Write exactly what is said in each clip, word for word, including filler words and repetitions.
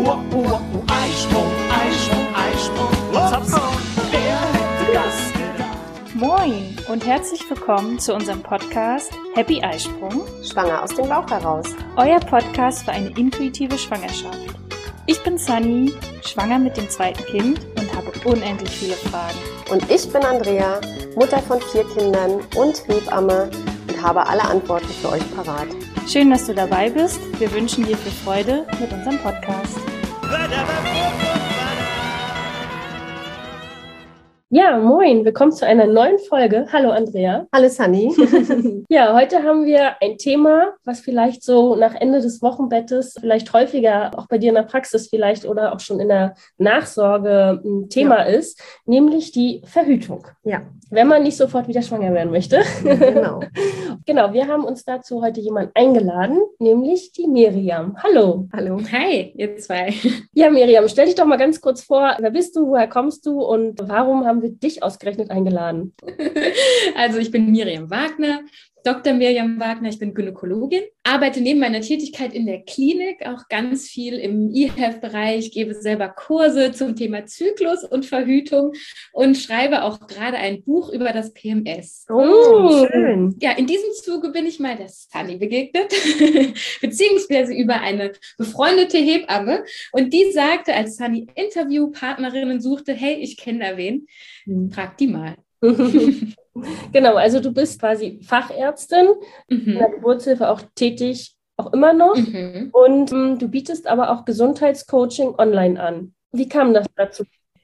uh, uh, uh, Eisprung, Eisprung, Eisprung, Hopsprung, wer hätte das gedacht? Moin und herzlich willkommen zu unserem Podcast Happy Eisprung, Schwanger aus dem Bauch heraus. Euer Podcast für eine intuitive Schwangerschaft. Ich bin Sunny, schwanger mit dem zweiten Kind und habe unendlich viele Fragen. Und ich bin Andrea, Mutter von vier Kindern und Hebamme und habe alle Antworten für euch parat. Schön, dass du dabei bist. Wir wünschen dir viel Freude mit unserem Podcast. Ja, moin, willkommen zu einer neuen Folge. Hallo Andrea. Hallo Sunny. Ja, heute haben wir ein Thema, was vielleicht so nach Ende des Wochenbettes vielleicht häufiger auch bei dir in der Praxis vielleicht oder auch schon in der Nachsorge ein Thema ja. ist, nämlich die Verhütung. Ja. Wenn man nicht sofort wieder schwanger werden möchte. Genau. Genau, wir haben uns dazu heute jemanden eingeladen, nämlich die Miriam. Hallo. Hallo. Hi, ihr zwei. Ja, Miriam, stell dich doch mal ganz kurz vor. Wer bist du, woher kommst du und warum haben wir dich ausgerechnet eingeladen? Also ich bin Miriam Wagner, Doktor Miriam Wagner, ich bin Gynäkologin, arbeite neben meiner Tätigkeit in der Klinik auch ganz viel im E H E L F-Bereich, gebe selber Kurse zum Thema Zyklus und Verhütung und schreibe auch gerade ein Buch über das P M S. Oh, schön. Ja, in diesem Zuge bin ich mal der Sunny begegnet, beziehungsweise über eine befreundete Hebamme und die sagte, als Sunny Interviewpartnerinnen suchte, hey, ich kenne da wen, frag die mal. Genau, also du bist quasi Fachärztin, mhm. in der Geburtshilfe auch tätig, auch immer noch. Mhm. Und ähm, du bietest aber auch Gesundheitscoaching online an. Wie kam das dazu?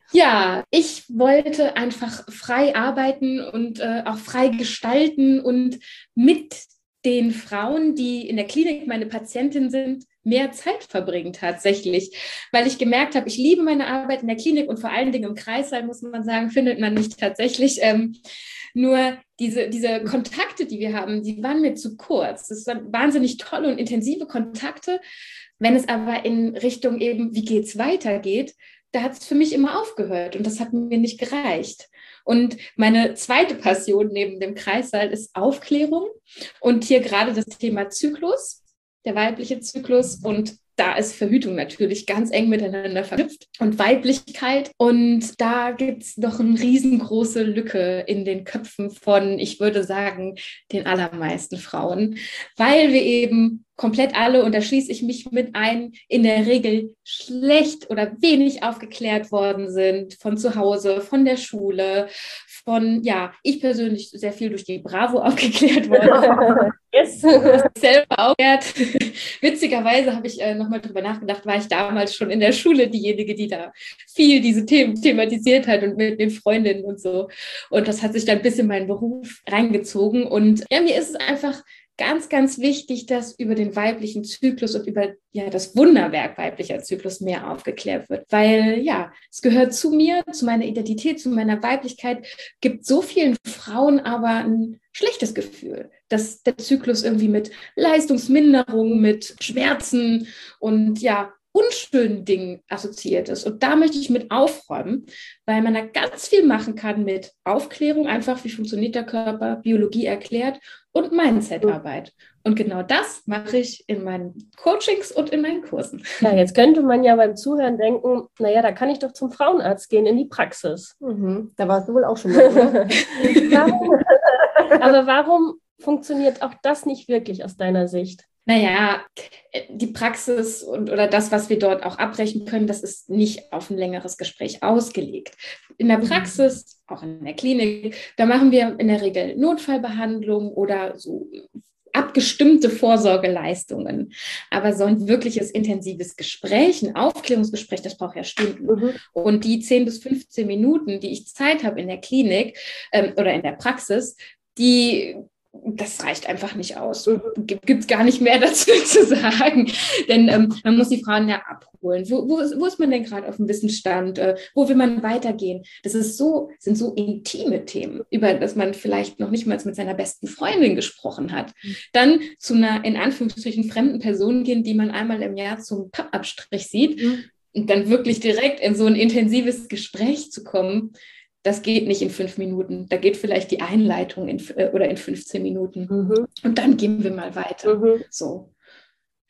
Ja, ich wollte einfach frei arbeiten und äh, auch frei gestalten und mit den Frauen, die in der Klinik meine Patientin sind, mehr Zeit verbringen tatsächlich, weil ich gemerkt habe, ich liebe meine Arbeit in der Klinik und vor allen Dingen im Kreissaal, muss man sagen, findet man mich tatsächlich. Ähm, nur diese, diese Kontakte, die wir haben, die waren mir zu kurz. Das waren wahnsinnig tolle und intensive Kontakte. Wenn es aber in Richtung eben, wie geht's weiter geht, da hat es für mich immer aufgehört und das hat mir nicht gereicht. Und meine zweite Passion neben dem Kreissaal ist Aufklärung und hier gerade das Thema Zyklus, der weibliche Zyklus, und da ist Verhütung natürlich ganz eng miteinander verknüpft und Weiblichkeit. Und da gibt es noch eine riesengroße Lücke in den Köpfen von, ich würde sagen, den allermeisten Frauen, weil wir eben komplett alle, und da schließe ich mich mit ein, in der Regel schlecht oder wenig aufgeklärt worden sind von zu Hause, von der Schule, von, ja, ich persönlich sehr viel durch die Bravo aufgeklärt worden. Yes. Selber aufgeklärt. Witzigerweise habe ich äh, nochmal drüber nachgedacht, war ich damals schon in der Schule diejenige, die da viel diese Themen thematisiert hat und mit den Freundinnen und so. Und das hat sich dann bis in meinen Beruf reingezogen. Und ja, mir ist es einfach ganz, ganz wichtig, dass über den weiblichen Zyklus und über ja, das Wunderwerk weiblicher Zyklus mehr aufgeklärt wird. Weil ja, es gehört zu mir, zu meiner Identität, zu meiner Weiblichkeit, gibt so vielen Frauen aber ein schlechtes Gefühl, dass der Zyklus irgendwie mit Leistungsminderung, mit Schmerzen und ja, unschönen Dingen assoziiert ist. Und da möchte ich mit aufräumen, weil man da ganz viel machen kann mit Aufklärung, einfach wie funktioniert der Körper, Biologie erklärt und Mindset-Arbeit. Und genau das mache ich in meinen Coachings und in meinen Kursen. Ja, jetzt könnte man ja beim Zuhören denken, naja, da kann ich doch zum Frauenarzt gehen, in die Praxis. Mhm. Da warst du wohl auch schon mal. warum, aber warum funktioniert auch das nicht wirklich aus deiner Sicht? Naja, die Praxis und oder das, was wir dort auch abbrechen können, das ist nicht auf ein längeres Gespräch ausgelegt. In der Praxis, auch in der Klinik, da machen wir in der Regel Notfallbehandlung oder so abgestimmte Vorsorgeleistungen. Aber so ein wirkliches intensives Gespräch, ein Aufklärungsgespräch, das braucht ja Stunden. Mhm. Und die zehn bis fünfzehn Minuten, die ich Zeit habe in der Klinik ähm, oder in der Praxis, die das reicht einfach nicht aus. Gibt es gar nicht mehr dazu zu sagen. Denn ähm, man muss die Frauen ja abholen. Wo, wo, ist, wo ist man denn gerade auf dem Wissensstand? Äh, wo will man weitergehen? Das ist so, sind so intime Themen, über das man vielleicht noch nicht mal mit seiner besten Freundin gesprochen hat. Dann zu einer, in Anführungsstrichen, fremden Person gehen, die man einmal im Jahr zum Pappabstrich sieht mhm. und dann wirklich direkt in so ein intensives Gespräch zu kommen. Das geht nicht in fünf Minuten. Da geht vielleicht die Einleitung in, oder in fünfzehn Minuten. Mhm. Und dann gehen wir mal weiter. Mhm. So.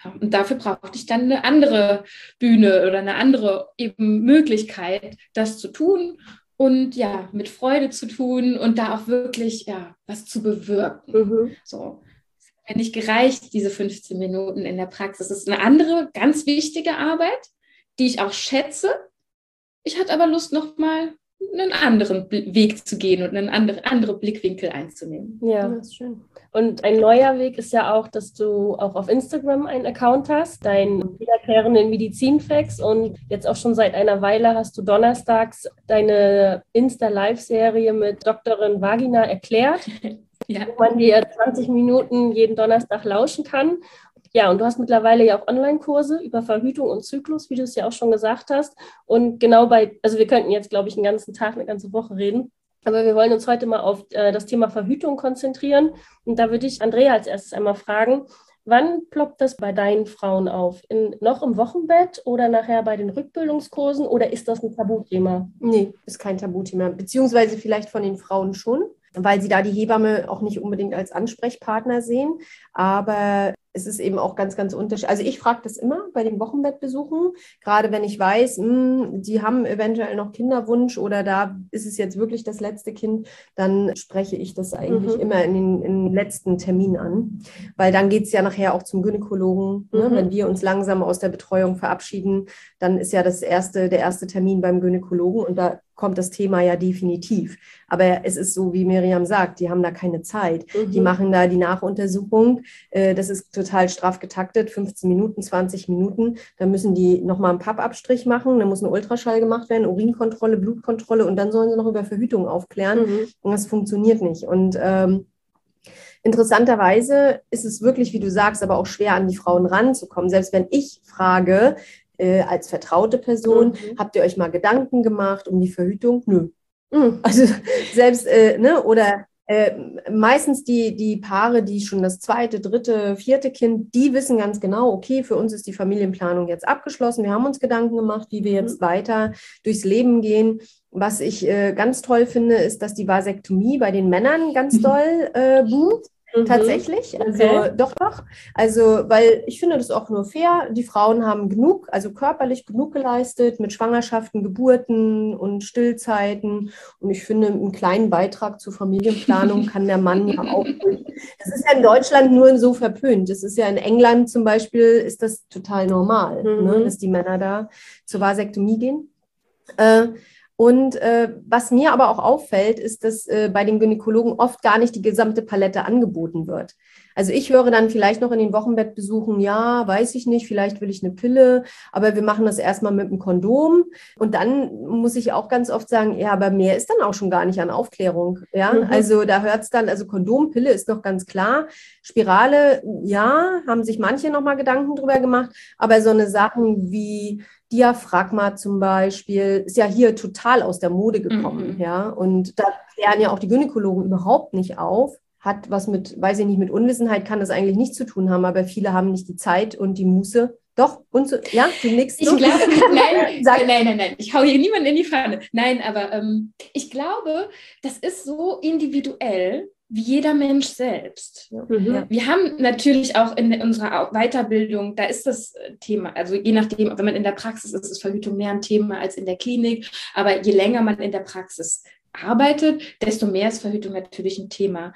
Und dafür brauchte ich dann eine andere Bühne oder eine andere eben Möglichkeit, das zu tun und ja, mit Freude zu tun und da auch wirklich ja, was zu bewirken. Mhm. So. Es hat mir nicht gereicht, diese fünfzehn Minuten in der Praxis. Das ist eine andere, ganz wichtige Arbeit, die ich auch schätze. Ich hatte aber Lust, nochmal einen anderen Weg zu gehen und einen andere, andere Blickwinkel einzunehmen. Ja, Das ist schön. und ein neuer Weg ist ja auch, dass du auch auf Instagram einen Account hast, deinen wiederkehrenden Medizinfacts, und jetzt auch schon seit einer Weile hast du donnerstags deine Insta-Live-Serie mit Doktorin Vagina erklärt, Ja. wo man dir zwanzig Minuten jeden Donnerstag lauschen kann. Ja, und du hast mittlerweile ja auch Online-Kurse über Verhütung und Zyklus, wie du es ja auch schon gesagt hast. Und genau bei, also wir könnten jetzt, glaube ich, einen ganzen Tag, eine ganze Woche reden. Aber wir wollen uns heute mal auf äh, das Thema Verhütung konzentrieren. Und da würde ich Andrea als erstes einmal fragen, wann ploppt das bei deinen Frauen auf? In, noch im Wochenbett oder nachher bei den Rückbildungskursen? Oder ist das ein Tabuthema? Nee, ist kein Tabuthema. Beziehungsweise vielleicht von den Frauen schon, weil sie da die Hebamme auch nicht unbedingt als Ansprechpartner sehen. Aber es ist eben auch ganz, ganz unterschiedlich. Also ich frage das immer bei den Wochenbettbesuchen, gerade wenn ich weiß, mh, die haben eventuell noch Kinderwunsch oder da ist es jetzt wirklich das letzte Kind, dann spreche ich das eigentlich Mhm. immer in den, in den letzten Termin an, weil dann geht es ja nachher auch zum Gynäkologen. Ne? Mhm. Wenn wir uns langsam aus der Betreuung verabschieden, dann ist ja das erste, der erste Termin beim Gynäkologen und da kommt das Thema ja definitiv. Aber es ist so, wie Miriam sagt, die haben da keine Zeit. Mhm. Die machen da die Nachuntersuchung. Äh, das ist total straff getaktet, fünfzehn Minuten, zwanzig Minuten. Dann müssen die nochmal einen Pappabstrich machen. Dann muss ein Ultraschall gemacht werden, Urinkontrolle, Blutkontrolle und dann sollen sie noch über Verhütung aufklären. Mhm. Und das funktioniert nicht. Und ähm, interessanterweise ist es wirklich, wie du sagst, aber auch schwer an die Frauen ranzukommen. Selbst wenn ich frage, äh, als vertraute Person, Mhm. habt ihr euch mal Gedanken gemacht um die Verhütung? Nö. Mhm. Also selbst, äh, ne, oder äh, meistens die, die Paare, die schon das zweite, dritte, vierte Kind, die wissen ganz genau, okay, für uns ist die Familienplanung jetzt abgeschlossen. Wir haben uns Gedanken gemacht, wie wir jetzt weiter durchs Leben gehen. Was ich äh, ganz toll finde, ist, dass die Vasektomie bei den Männern ganz doll äh, boomt. Mhm. Tatsächlich, also Okay. doch, doch. Also, weil ich finde das auch nur fair. Die Frauen haben genug, also körperlich genug geleistet mit Schwangerschaften, Geburten und Stillzeiten. Und ich finde, einen kleinen Beitrag zur Familienplanung kann der Mann ja auch. Das ist ja in Deutschland nur so verpönt. Das ist ja in England zum Beispiel, ist das total normal, Mhm. ne, dass die Männer da zur Vasektomie gehen. Äh, Und äh, was mir aber auch auffällt, ist, dass äh, bei den Gynäkologen oft gar nicht die gesamte Palette angeboten wird. Also ich höre dann vielleicht noch in den Wochenbettbesuchen, ja, weiß ich nicht, vielleicht will ich eine Pille, aber wir machen das erstmal mit einem Kondom. Und dann muss ich auch ganz oft sagen, ja, aber mehr ist dann auch schon gar nicht an Aufklärung. Ja, Mhm. also da hört es dann, also Kondom, Pille ist noch ganz klar. Spirale, ja, haben sich manche nochmal Gedanken drüber gemacht, aber so eine Sachen wie Diaphragma zum Beispiel ist ja hier total aus der Mode gekommen, Mhm. ja, und da klären ja auch die Gynäkologen überhaupt nicht auf, hat was mit, weiß ich nicht, mit Unwissenheit kann das eigentlich nichts zu tun haben, aber viele haben nicht die Zeit und die Muße. Doch, und so, ja, du nix. Ich glaube, nein, Sag- nein, nein, nein, ich hau hier niemanden in die Pfanne. Nein, aber ähm, ich glaube, das ist so individuell wie jeder Mensch selbst. Mhm. Wir haben natürlich auch in unserer Weiterbildung, da ist das Thema, also je nachdem, wenn man in der Praxis ist, ist Verhütung mehr ein Thema als in der Klinik, aber je länger man in der Praxis arbeitet, desto mehr ist Verhütung natürlich ein Thema.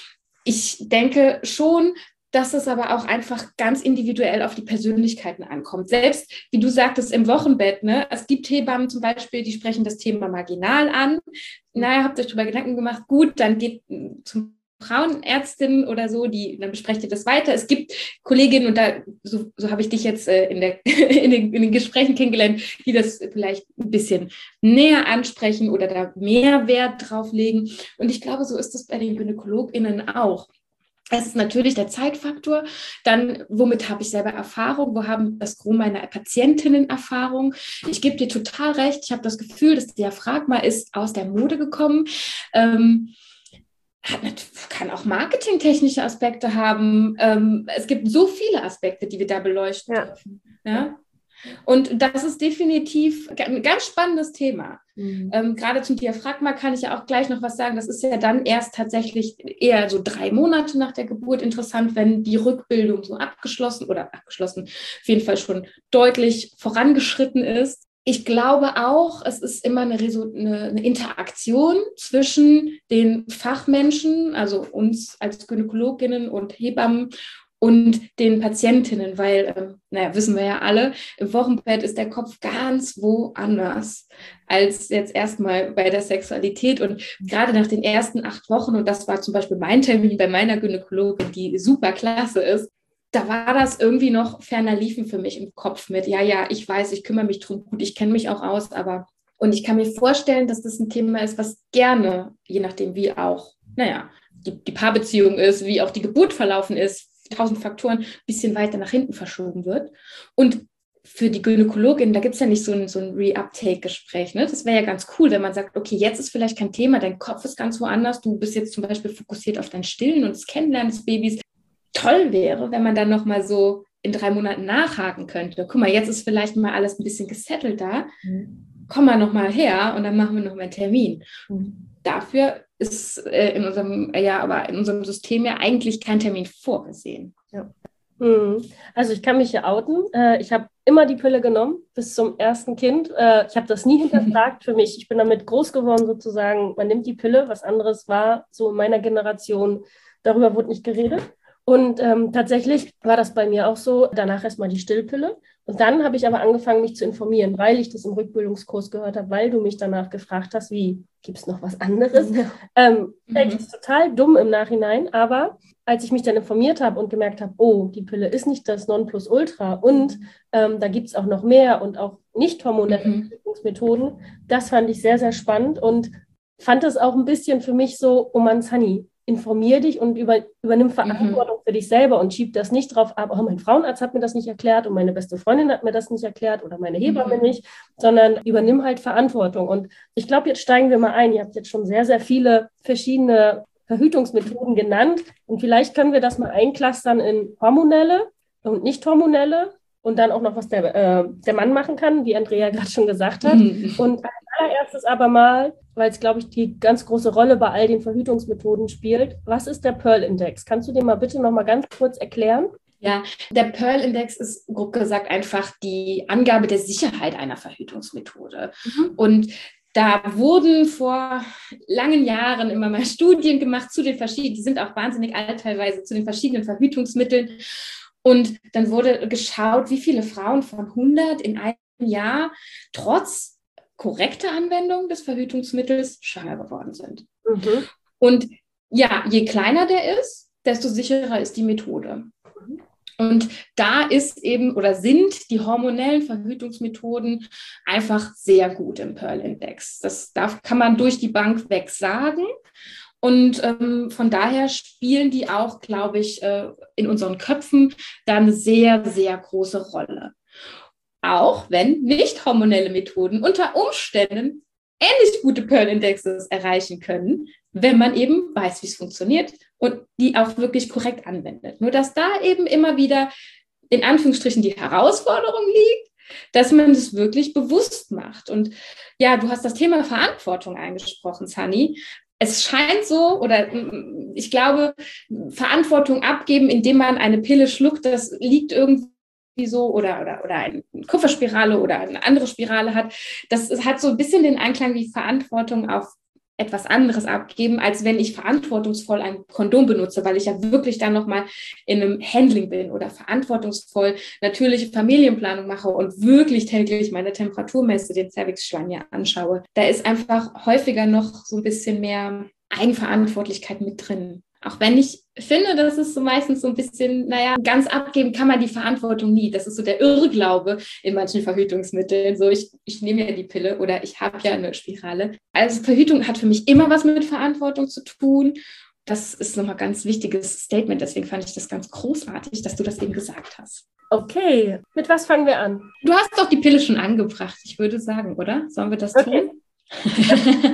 Ich denke schon, dass es aber auch einfach ganz individuell auf die Persönlichkeiten ankommt. Selbst, wie du sagtest, im Wochenbett, ne? Es gibt Hebammen zum Beispiel, die sprechen das Thema marginal an. Naja, habt ihr euch darüber Gedanken gemacht, gut, dann geht zum Frauenärztin oder so, die, dann besprecht ihr das weiter. Es gibt Kolleginnen, und da, so, so habe ich dich jetzt äh, in, der, in, den, in den Gesprächen kennengelernt, die das vielleicht ein bisschen näher ansprechen oder da mehr Wert drauf legen. Und ich glaube, so ist es bei den GynäkologInnen auch. Es ist natürlich der Zeitfaktor, dann womit habe ich selber Erfahrung, wo haben das Gros meiner Patientinnen Erfahrung. Ich gebe dir total recht, ich habe das Gefühl, das Diaphragma ist aus der Mode gekommen, ähm, hat natürlich, kann auch marketingtechnische Aspekte haben. Ähm, es gibt so viele Aspekte, die wir da beleuchten Ja. dürfen. Ja? Und das ist definitiv ein ganz spannendes Thema. Mhm. Ähm, gerade zum Diaphragma kann ich ja auch gleich noch was sagen. Das ist ja dann erst tatsächlich eher so drei Monate nach der Geburt interessant, wenn die Rückbildung so abgeschlossen oder abgeschlossen, auf jeden Fall schon deutlich vorangeschritten ist. Ich glaube auch, es ist immer eine, eine, eine Interaktion zwischen den Fachmenschen, also uns als Gynäkologinnen und Hebammen, und den Patientinnen, weil, äh, naja, wissen wir ja alle, im Wochenbett ist der Kopf ganz woanders als jetzt erstmal bei der Sexualität. Und gerade nach den ersten acht Wochen, und das war zum Beispiel mein Termin bei meiner Gynäkologin, die super klasse ist, da war das irgendwie noch ferner liefen für mich im Kopf mit, ja, ja, ich weiß, ich kümmere mich drum, gut, ich kenne mich auch aus, aber, und ich kann mir vorstellen, dass das ein Thema ist, was gerne, je nachdem wie auch, naja, die, die Paarbeziehung ist, wie auch die Geburt verlaufen ist, tausend Faktoren, ein bisschen weiter nach hinten verschoben wird. Und für die Gynäkologin, da gibt es ja nicht so ein, so ein Re-Uptake-Gespräch. Ne? Das wäre ja ganz cool, wenn man sagt, okay, jetzt ist vielleicht kein Thema, dein Kopf ist ganz woanders, du bist jetzt zum Beispiel fokussiert auf dein Stillen und das Kennenlernen des Babys. Toll wäre, wenn man dann nochmal so in drei Monaten nachhaken könnte. Guck mal, jetzt ist vielleicht mal alles ein bisschen gesettelt da. Mhm. Komm mal nochmal her und dann machen wir nochmal einen Termin. Mhm. Dafür ist äh, in unserem, äh, ja, aber in unserem System ja eigentlich kein Termin vorgesehen. Ja. Also ich kann mich hier outen. Äh, ich habe immer die Pille genommen bis zum ersten Kind. Äh, ich habe das nie hinterfragt für mich. Ich bin damit groß geworden sozusagen. Man nimmt die Pille. Was anderes war so in meiner Generation, darüber wurde nicht geredet. Und ähm, tatsächlich war das bei mir auch so, danach erstmal die Stillpille. Und dann habe ich aber angefangen, mich zu informieren, weil ich das im Rückbildungskurs gehört habe, weil du mich danach gefragt hast, wie, gibt es noch was anderes? Ja. Ähm, mhm. Das ist total dumm im Nachhinein, aber als ich mich dann informiert habe und gemerkt habe, oh, die Pille ist nicht das Nonplusultra und ähm, da gibt es auch noch mehr und auch nicht hormonelle mhm. Methoden, das fand ich sehr, sehr spannend und fand es auch ein bisschen für mich so, oh Mann, Sunny, informier dich und über, übernimm Verantwortung mhm. für dich selber und schieb das nicht drauf ab, oh, mein Frauenarzt hat mir das nicht erklärt und meine beste Freundin hat mir das nicht erklärt oder meine Hebamme mhm. nicht, sondern übernimm halt Verantwortung. Und ich glaube, jetzt steigen wir mal ein. Ihr habt jetzt schon sehr, sehr viele verschiedene Verhütungsmethoden genannt und vielleicht können wir das mal einklustern in hormonelle und nicht hormonelle und dann auch noch, was der, äh, der Mann machen kann, wie Andrea gerade schon gesagt hat. Mhm. Und als allererstes aber mal, weil es, glaube ich, die ganz große Rolle bei all den Verhütungsmethoden spielt, was ist der Pearl-Index? Kannst du den mal bitte noch mal ganz kurz erklären? Ja, der Pearl-Index ist grob gesagt einfach die Angabe der Sicherheit einer Verhütungsmethode. Mhm. Und da wurden vor langen Jahren immer mal Studien gemacht zu den verschiedenen, die sind auch wahnsinnig alt teilweise, zu den verschiedenen Verhütungsmitteln. Und dann wurde geschaut, wie viele Frauen von hundert in einem Jahr trotz korrekter Anwendung des Verhütungsmittels schwanger geworden sind. Mhm. Und ja, je kleiner der ist, desto sicherer ist die Methode. Mhm. Und da ist eben oder sind die hormonellen Verhütungsmethoden einfach sehr gut im Pearl-Index. Das darf, kann man durch die Bank weg sagen. Und ähm, von daher spielen die auch, glaube ich, äh, in unseren Köpfen da eine sehr, sehr große Rolle. Auch wenn nicht hormonelle Methoden unter Umständen ähnlich gute Pearl-Indexes erreichen können, wenn man eben weiß, wie es funktioniert und die auch wirklich korrekt anwendet. Nur dass da eben immer wieder in Anführungsstrichen die Herausforderung liegt, dass man das wirklich bewusst macht. Und ja, du hast das Thema Verantwortung angesprochen, Sunny. Es scheint so, oder ich glaube, Verantwortung abgeben, indem man eine Pille schluckt, das liegt irgendwie so, oder, oder, oder eine Kupferspirale oder eine andere Spirale hat. Das hat so ein bisschen den Anklang wie Verantwortung auf etwas anderes abgeben, als wenn ich verantwortungsvoll ein Kondom benutze, weil ich ja wirklich dann nochmal in einem Handling bin oder verantwortungsvoll natürliche Familienplanung mache und wirklich täglich meine Temperatur messe, den Cervixschleim ja anschaue. Da ist einfach häufiger noch so ein bisschen mehr Eigenverantwortlichkeit mit drin. Auch wenn ich finde, das ist so meistens so ein bisschen, naja, ganz abgeben kann man die Verantwortung nie. Das ist so der Irrglaube in manchen Verhütungsmitteln. So, ich, ich nehme ja die Pille oder ich habe ja eine Spirale. Also Verhütung hat für mich immer was mit Verantwortung zu tun. Das ist nochmal ein ganz wichtiges Statement. Deswegen fand ich das ganz großartig, dass du das eben gesagt hast. Okay, mit was fangen wir an? Du hast doch die Pille schon angebracht, ich würde sagen, oder? Sollen wir das okay. tun?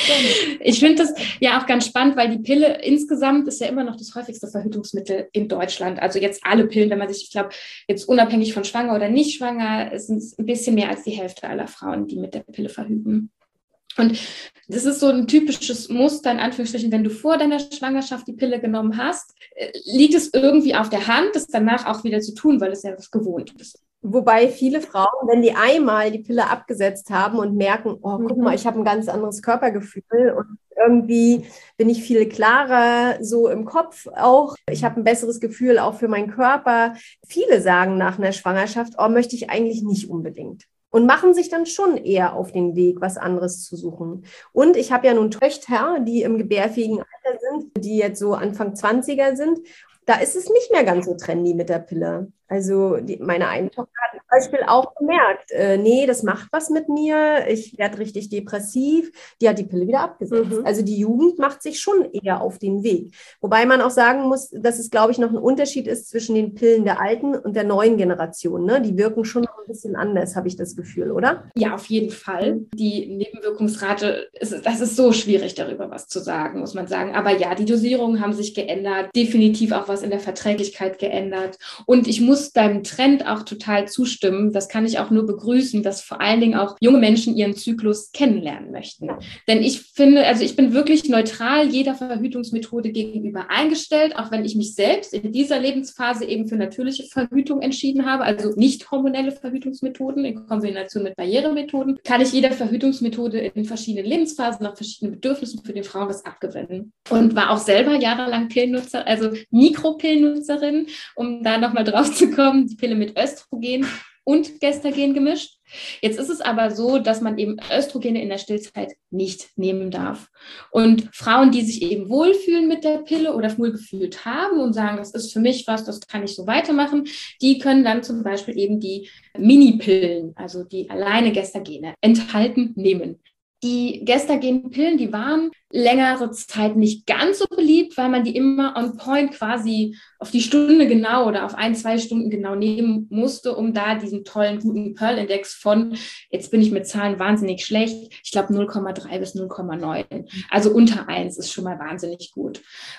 Ich finde das ja auch ganz spannend, weil die Pille insgesamt ist ja immer noch das häufigste Verhütungsmittel in Deutschland. Also jetzt alle Pillen, wenn man sich, ich glaube, jetzt unabhängig von schwanger oder nicht schwanger, sind es ein bisschen mehr als die Hälfte aller Frauen, die mit der Pille verhüten. Und das ist so ein typisches Muster, in Anführungsstrichen, wenn du vor deiner Schwangerschaft die Pille genommen hast, liegt es irgendwie auf der Hand, das danach auch wieder zu tun, weil es ja was gewohnt ist. Wobei viele Frauen, wenn die einmal die Pille abgesetzt haben und merken, oh, guck mal, ich habe ein ganz anderes Körpergefühl und irgendwie bin ich viel klarer so im Kopf auch. Ich habe ein besseres Gefühl auch für meinen Körper. Viele sagen nach einer Schwangerschaft, oh, möchte ich eigentlich nicht unbedingt. Und machen sich dann schon eher auf den Weg, was anderes zu suchen. Und ich habe ja nun Töchter, die im gebärfähigen Alter sind, die jetzt so Anfang zwanziger sind. Da ist es nicht mehr ganz so trendy mit der Pille. Also die, meine eine Tochter hat zum Beispiel auch gemerkt, äh, nee, das macht was mit mir, ich werde richtig depressiv. Die hat die Pille wieder abgesetzt. Mhm. Also die Jugend macht sich schon eher auf den Weg. Wobei man auch sagen muss, dass es, glaube ich, noch ein Unterschied ist zwischen den Pillen der alten und der neuen Generation. Ne? Die wirken schon noch ein bisschen anders, habe ich das Gefühl, oder? Ja, auf jeden Fall. Die Nebenwirkungsrate, ist, das ist so schwierig, darüber was zu sagen, muss man sagen. Aber ja, die Dosierungen haben sich geändert, definitiv auch was in der Verträglichkeit geändert. Und ich muss deinem Trend auch total zustimmen. Das kann ich auch nur begrüßen, dass vor allen Dingen auch junge Menschen ihren Zyklus kennenlernen möchten. Denn ich finde, also ich bin wirklich neutral jeder Verhütungsmethode gegenüber eingestellt, auch wenn ich mich selbst in dieser Lebensphase eben für natürliche Verhütung entschieden habe, also nicht hormonelle Verhütungsmethoden in Kombination mit Barrieremethoden, kann ich jeder Verhütungsmethode in verschiedenen Lebensphasen, nach verschiedenen Bedürfnissen für den Frauen was abgewinnen. Und war auch selber jahrelang Pillennutzer, also Mikropillennutzerin, um da nochmal drauf zu kommen, die Pille mit Östrogen und Gestagen gemischt. Jetzt ist es aber so, dass man eben Östrogene in der Stillzeit nicht nehmen darf. Und Frauen, die sich eben wohlfühlen mit der Pille oder wohlgefühlt haben und sagen, das ist für mich was, das kann ich so weitermachen, die können dann zum Beispiel eben die Minipillen, also die alleine Gestagene, enthalten nehmen. Die Gestagen-Pillen, die waren längere Zeit nicht ganz so beliebt, weil man die immer on point quasi auf die Stunde genau oder auf ein, zwei Stunden genau nehmen musste, um da diesen tollen, guten Pearl-Index von, jetzt bin ich mit Zahlen wahnsinnig schlecht, ich glaube null Komma drei bis null Komma neun. Also unter eins ist schon mal wahnsinnig gut.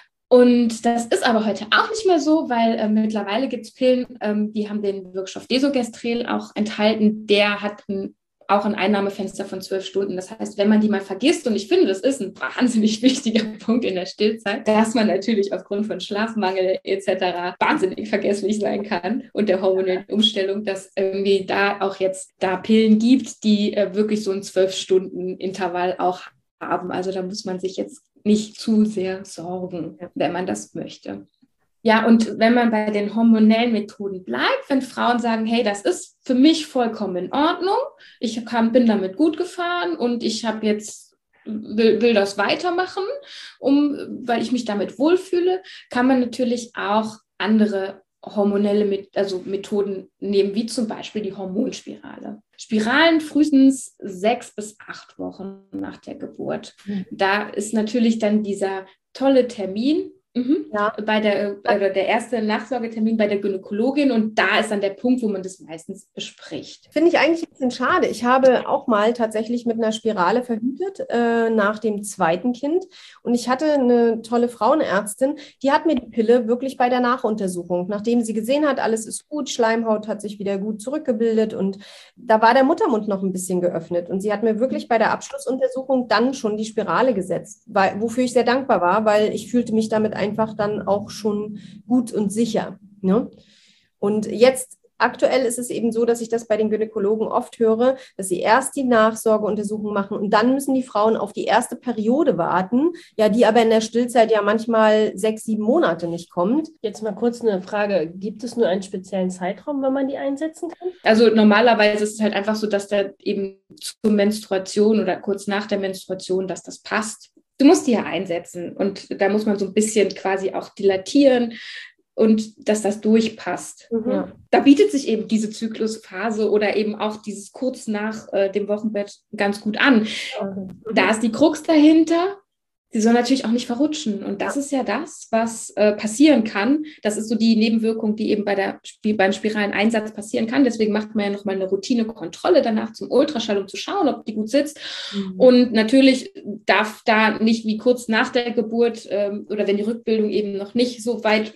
Und das ist aber heute auch nicht mehr so, weil äh, mittlerweile gibt es Pillen, ähm, die haben den Wirkstoff Desogestrel auch enthalten, der hat ein auch ein Einnahmefenster von zwölf Stunden. Das heißt, wenn man die mal vergisst, und ich finde, das ist ein wahnsinnig wichtiger Punkt in der Stillzeit, dass man natürlich aufgrund von Schlafmangel et cetera wahnsinnig vergesslich sein kann und der hormonellen Umstellung, dass irgendwie da auch jetzt da Pillen gibt, die äh, wirklich so ein zwölf-Stunden-Intervall auch haben. Also da muss man sich jetzt nicht zu sehr sorgen, wenn man das möchte. Ja, und wenn man bei den hormonellen Methoden bleibt, wenn Frauen sagen, hey, das ist für mich vollkommen in Ordnung, ich kann, bin damit gut gefahren und ich habe jetzt will, will das weitermachen, um, weil ich mich damit wohlfühle, kann man natürlich auch andere hormonelle also Methoden nehmen, wie zum Beispiel die Hormonspirale. Spiralen frühestens sechs bis acht Wochen nach der Geburt. Mhm. Da ist natürlich dann dieser tolle Termin, Mhm. Ja. Bei der, oder der erste Nachsorgetermin bei der Gynäkologin, und da ist dann der Punkt, wo man das meistens bespricht. Finde ich eigentlich ein bisschen schade. Ich habe auch mal tatsächlich mit einer Spirale verhütet äh, nach dem zweiten Kind, und ich hatte eine tolle Frauenärztin, die hat mir die Pille wirklich bei der Nachuntersuchung, nachdem sie gesehen hat, alles ist gut, Schleimhaut hat sich wieder gut zurückgebildet und da war der Muttermund noch ein bisschen geöffnet, und sie hat mir wirklich bei der Abschlussuntersuchung dann schon die Spirale gesetzt, weil, wofür ich sehr dankbar war, weil ich fühlte mich damit einfach dann auch schon gut und sicher. Ne? Und jetzt aktuell ist es eben so, dass ich das bei den Gynäkologen oft höre, dass sie erst die Nachsorgeuntersuchung machen und dann müssen die Frauen auf die erste Periode warten, ja, die aber in der Stillzeit ja manchmal sechs, sieben Monate nicht kommt. Jetzt mal kurz eine Frage, gibt es nur einen speziellen Zeitraum, wann man die einsetzen kann? Also normalerweise ist es halt einfach so, dass da eben zur Menstruation oder kurz nach der Menstruation, dass das passt. Du musst die ja einsetzen, und da muss man so ein bisschen quasi auch dilatieren und dass das durchpasst. Mhm. Ja. Da bietet sich eben diese Zyklusphase oder eben auch dieses kurz nach äh, dem Wochenbett ganz gut an. Mhm. Da ist die Krux dahinter. sie soll natürlich auch nicht verrutschen. Und das ist ja das, was äh, passieren kann. Das ist so die Nebenwirkung, die eben bei der, beim spiralen Einsatz passieren kann. Deswegen macht man ja nochmal eine Routinekontrolle danach zum Ultraschall, um zu schauen, ob die gut sitzt. Mhm. Und natürlich darf da nicht wie kurz nach der Geburt ähm, oder wenn die Rückbildung eben noch nicht so weit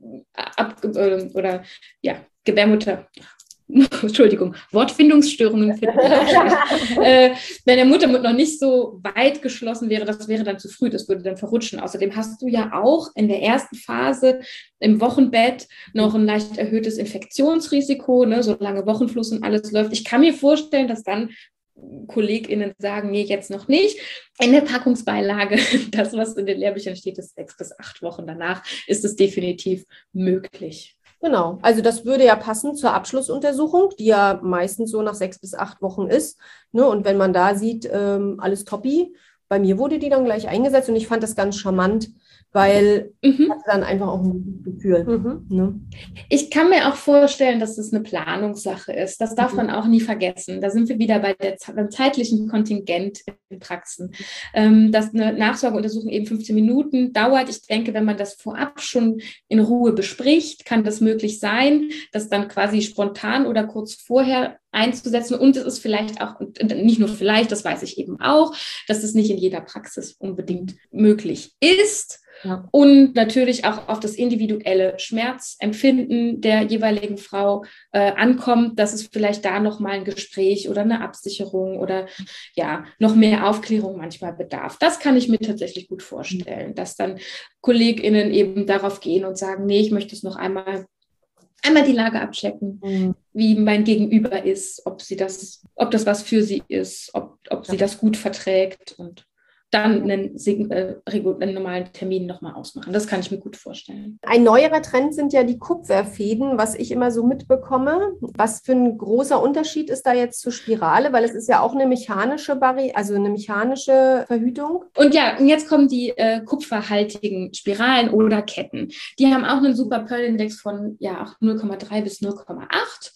ab äh, oder ja, Gebärmutter... Entschuldigung, Wortfindungsstörungen finden wir auch schon. äh, wenn der Muttermund noch nicht so weit geschlossen wäre, das wäre dann zu früh, das würde dann verrutschen. Außerdem hast du ja auch in der ersten Phase im Wochenbett noch ein leicht erhöhtes Infektionsrisiko, ne, solange Wochenfluss und alles läuft. Ich kann mir vorstellen, dass dann KollegInnen sagen, nee, jetzt noch nicht. In der Packungsbeilage, das, was in den Lehrbüchern steht, ist sechs bis acht Wochen danach, ist es definitiv möglich. Genau, also das würde ja passen zur Abschlussuntersuchung, die ja meistens so nach sechs bis acht Wochen ist. Ne? Und wenn man da sieht, ähm, alles toppi, bei mir wurde die dann gleich eingesetzt und ich fand das ganz charmant, weil mhm. ich hatte dann einfach auch ein gutes Gefühl. Mhm. Ne? Ich kann mir auch vorstellen, dass es eine Planungssache ist. Das darf mhm. man auch nie vergessen. Da sind wir wieder bei der, beim zeitlichen Kontingent in Praxen. Ähm, dass eine Nachsorgeuntersuchung eben fünfzehn Minuten dauert. Ich denke, wenn man das vorab schon in Ruhe bespricht, kann das möglich sein, dass dann quasi spontan oder kurz vorher einzusetzen. Und es ist vielleicht auch, nicht nur vielleicht, das weiß ich eben auch, dass es nicht in jeder Praxis unbedingt möglich ist. Ja. Und natürlich auch auf das individuelle Schmerzempfinden der jeweiligen Frau äh, ankommt, dass es vielleicht da nochmal ein Gespräch oder eine Absicherung oder ja, noch mehr Aufklärung manchmal bedarf. Das kann ich mir tatsächlich gut vorstellen, dass dann KollegInnen eben darauf gehen und sagen, nee, ich möchte es noch einmal Einmal die Lage abchecken, mhm. wie mein Gegenüber ist, ob sie das, ob das was für sie ist, ob, ob sie das gut verträgt und dann einen, äh, einen normalen Termin nochmal ausmachen. Das kann ich mir gut vorstellen. Ein neuerer Trend sind ja die Kupferfäden, was ich immer so mitbekomme. Was für ein großer Unterschied ist da jetzt zur Spirale? Weil es ist ja auch eine mechanische Barri- also eine mechanische Verhütung. Und ja, und jetzt kommen die äh, kupferhaltigen Spiralen oder Ketten. Die haben auch einen super Pearl-Index von ja auch null Komma drei bis null Komma acht.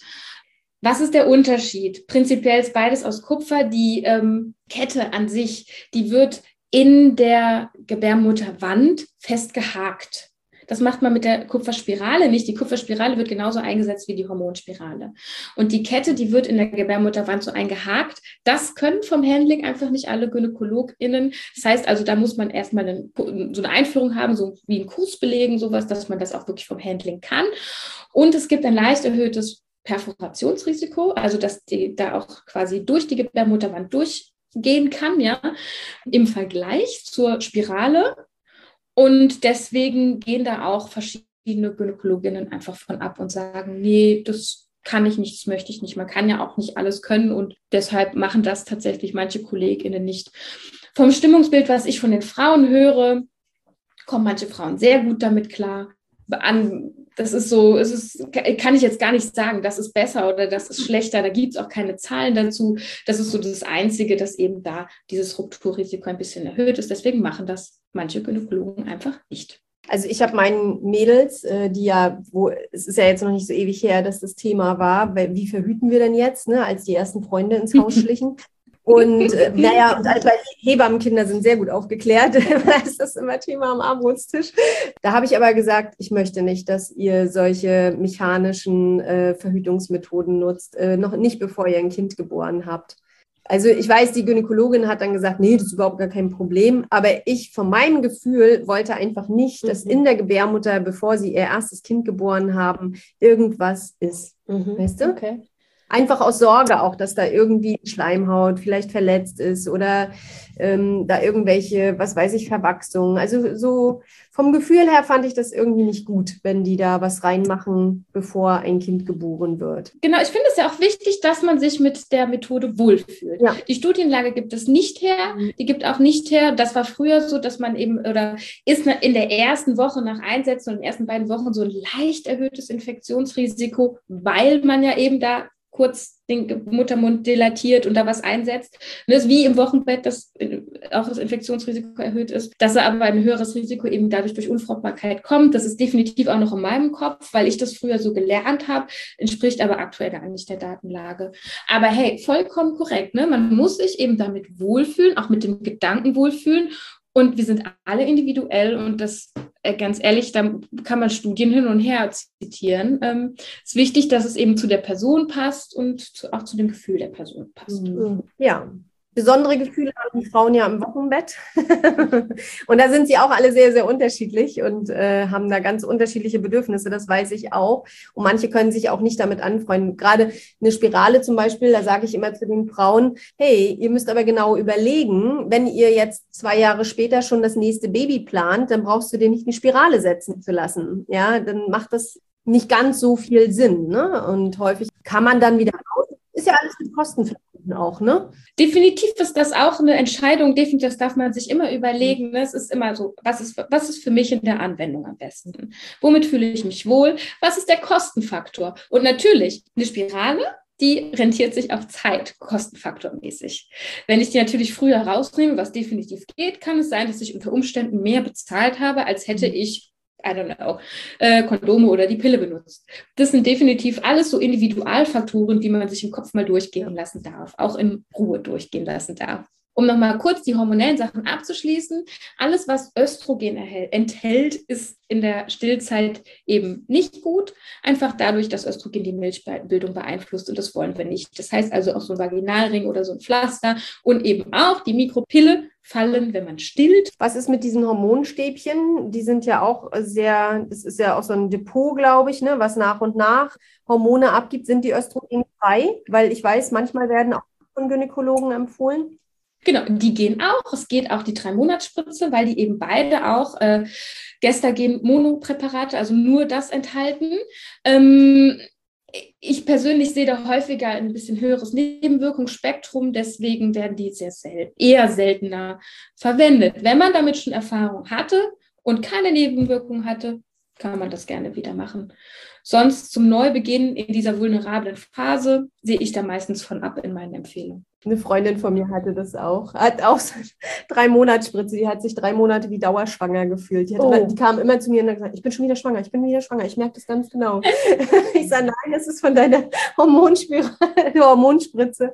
Was ist der Unterschied? Prinzipiell ist beides aus Kupfer. Die ähm, Kette an sich, die wird in der Gebärmutterwand festgehakt. Das macht man mit der Kupferspirale nicht. Die Kupferspirale wird genauso eingesetzt wie die Hormonspirale. Und die Kette, die wird in der Gebärmutterwand so eingehakt. Das können vom Handling einfach nicht alle GynäkologInnen. Das heißt also, da muss man erstmal eine, so eine Einführung haben, so wie einen Kurs belegen, sowas, dass man das auch wirklich vom Handling kann. Und es gibt ein leicht erhöhtes Perforationsrisiko, also dass die da auch quasi durch die Gebärmutterwand durchgehen kann, ja, im Vergleich zur Spirale. Und deswegen gehen da auch verschiedene Gynäkologinnen einfach von ab und sagen, nee, das kann ich nicht, das möchte ich nicht. Man kann ja auch nicht alles können und deshalb machen das tatsächlich manche KollegInnen nicht. Vom Stimmungsbild, was ich von den Frauen höre, kommen manche Frauen sehr gut damit klar. An, das ist so, es ist, kann ich jetzt gar nicht sagen, das ist besser oder das ist schlechter, da gibt es auch keine Zahlen dazu. Das ist so das Einzige, dass eben da dieses Rupturrisiko ein bisschen erhöht ist. Deswegen machen das manche Gynäkologen einfach nicht. Also ich habe meinen Mädels, die ja, wo es ist ja jetzt noch nicht so ewig her, dass das Thema war, wie verhüten wir denn jetzt, ne, als die ersten Freunde ins Haus schlichen. Und äh, naja, und also Hebammenkinder sind sehr gut aufgeklärt, da ist das immer Thema am Abendbrotstisch. Da habe ich aber gesagt, ich möchte nicht, dass ihr solche mechanischen äh, Verhütungsmethoden nutzt, äh, noch nicht bevor ihr ein Kind geboren habt. Also ich weiß, die Gynäkologin hat dann gesagt, nee, das ist überhaupt gar kein Problem. Aber ich von meinem Gefühl wollte einfach nicht, dass in der Gebärmutter, bevor sie ihr erstes Kind geboren haben, irgendwas ist. Mhm. Weißt du? Okay. Einfach aus Sorge auch, dass da irgendwie Schleimhaut vielleicht verletzt ist oder ähm, da irgendwelche, was weiß ich, Verwachsungen. Also so vom Gefühl her fand ich das irgendwie nicht gut, wenn die da was reinmachen, bevor ein Kind geboren wird. Genau, ich finde es ja auch wichtig, dass man sich mit der Methode wohlfühlt. Ja. Die Studienlage gibt es nicht her, die gibt auch nicht her. Das war früher so, dass man eben, oder ist in der ersten Woche nach Einsetzen und in den ersten beiden Wochen so ein leicht erhöhtes Infektionsrisiko, weil man ja eben da kurz den Muttermund dilatiert und da was einsetzt. Und das ist wie im Wochenbett, dass auch das Infektionsrisiko erhöht ist, dass aber ein höheres Risiko eben dadurch durch Unfruchtbarkeit kommt. Das ist definitiv auch noch in meinem Kopf, weil ich das früher so gelernt habe, entspricht aber aktuell gar nicht der Datenlage. Aber hey, vollkommen korrekt, ne? Man muss sich eben damit wohlfühlen, auch mit dem Gedanken wohlfühlen. Und wir sind alle individuell und das, äh, ganz ehrlich, da kann man Studien hin und her zitieren. Ähm, es ist wichtig, dass es eben zu der Person passt und zu, auch zu dem Gefühl der Person passt. Ja, besondere Gefühle haben die Frauen ja im Wochenbett. Und da sind sie auch alle sehr, sehr unterschiedlich und äh, haben da ganz unterschiedliche Bedürfnisse, das weiß ich auch. Und manche können sich auch nicht damit anfreunden. Gerade eine Spirale zum Beispiel, da sage ich immer zu den Frauen, hey, ihr müsst aber genau überlegen, wenn ihr jetzt zwei Jahre später schon das nächste Baby plant, dann brauchst du dir nicht eine Spirale setzen zu lassen. Ja, dann macht das nicht ganz so viel Sinn. Ne? Und häufig kann man dann wieder raus. Ist ja alles mit Kosten verbunden auch, ne? Definitiv ist das auch eine Entscheidung, definitiv, das darf man sich immer überlegen. Ne? Es ist immer so, was ist, was ist für mich in der Anwendung am besten? Womit fühle ich mich wohl? Was ist der Kostenfaktor? Und natürlich, eine Spirale, die rentiert sich auf Zeit, kostenfaktormäßig. Wenn ich die natürlich früher rausnehme, was definitiv geht, kann es sein, dass ich unter Umständen mehr bezahlt habe, als hätte ich I don't know, äh, Kondome oder die Pille benutzt. Das sind definitiv alles so Individualfaktoren, die man sich im Kopf mal durchgehen lassen darf, auch in Ruhe durchgehen lassen darf. Um nochmal kurz die hormonellen Sachen abzuschließen, alles, was Östrogen erhält, enthält, ist in der Stillzeit eben nicht gut, einfach dadurch, dass Östrogen die Milchbildung beeinflusst und das wollen wir nicht. Das heißt also auch so ein Vaginalring oder so ein Pflaster und eben auch die Mikropille fallen, wenn man stillt. Was ist mit diesen Hormonstäbchen? Die sind ja auch sehr, das ist ja auch so ein Depot, glaube ich, ne, was nach und nach Hormone abgibt. Sind die östrogenfrei? Weil ich weiß, manchmal werden auch von Gynäkologen empfohlen. Genau, die gehen auch. Es geht auch die Drei-Monats-Spritze, weil die eben beide auch äh, Gestagen-Monopräparate, also nur das enthalten. Ähm, ich persönlich sehe da häufiger ein bisschen höheres Nebenwirkungsspektrum, deswegen werden die sehr selten, eher seltener verwendet. Wenn man damit schon Erfahrung hatte und keine Nebenwirkungen hatte, kann man das gerne wieder machen. Sonst zum Neubeginn in dieser vulnerablen Phase sehe ich da meistens von ab in meinen Empfehlungen. Eine Freundin von mir hatte das auch. Hat auch so drei Monatsspritze. Die hat sich drei Monate wie dauerschwanger gefühlt. Die, hat Oh. immer, die kam immer zu mir und hat gesagt, ich bin schon wieder schwanger, ich bin wieder schwanger. Ich merke das ganz genau. Ich sage, nein, das ist von deiner Hormonspirale, Hormonspritze.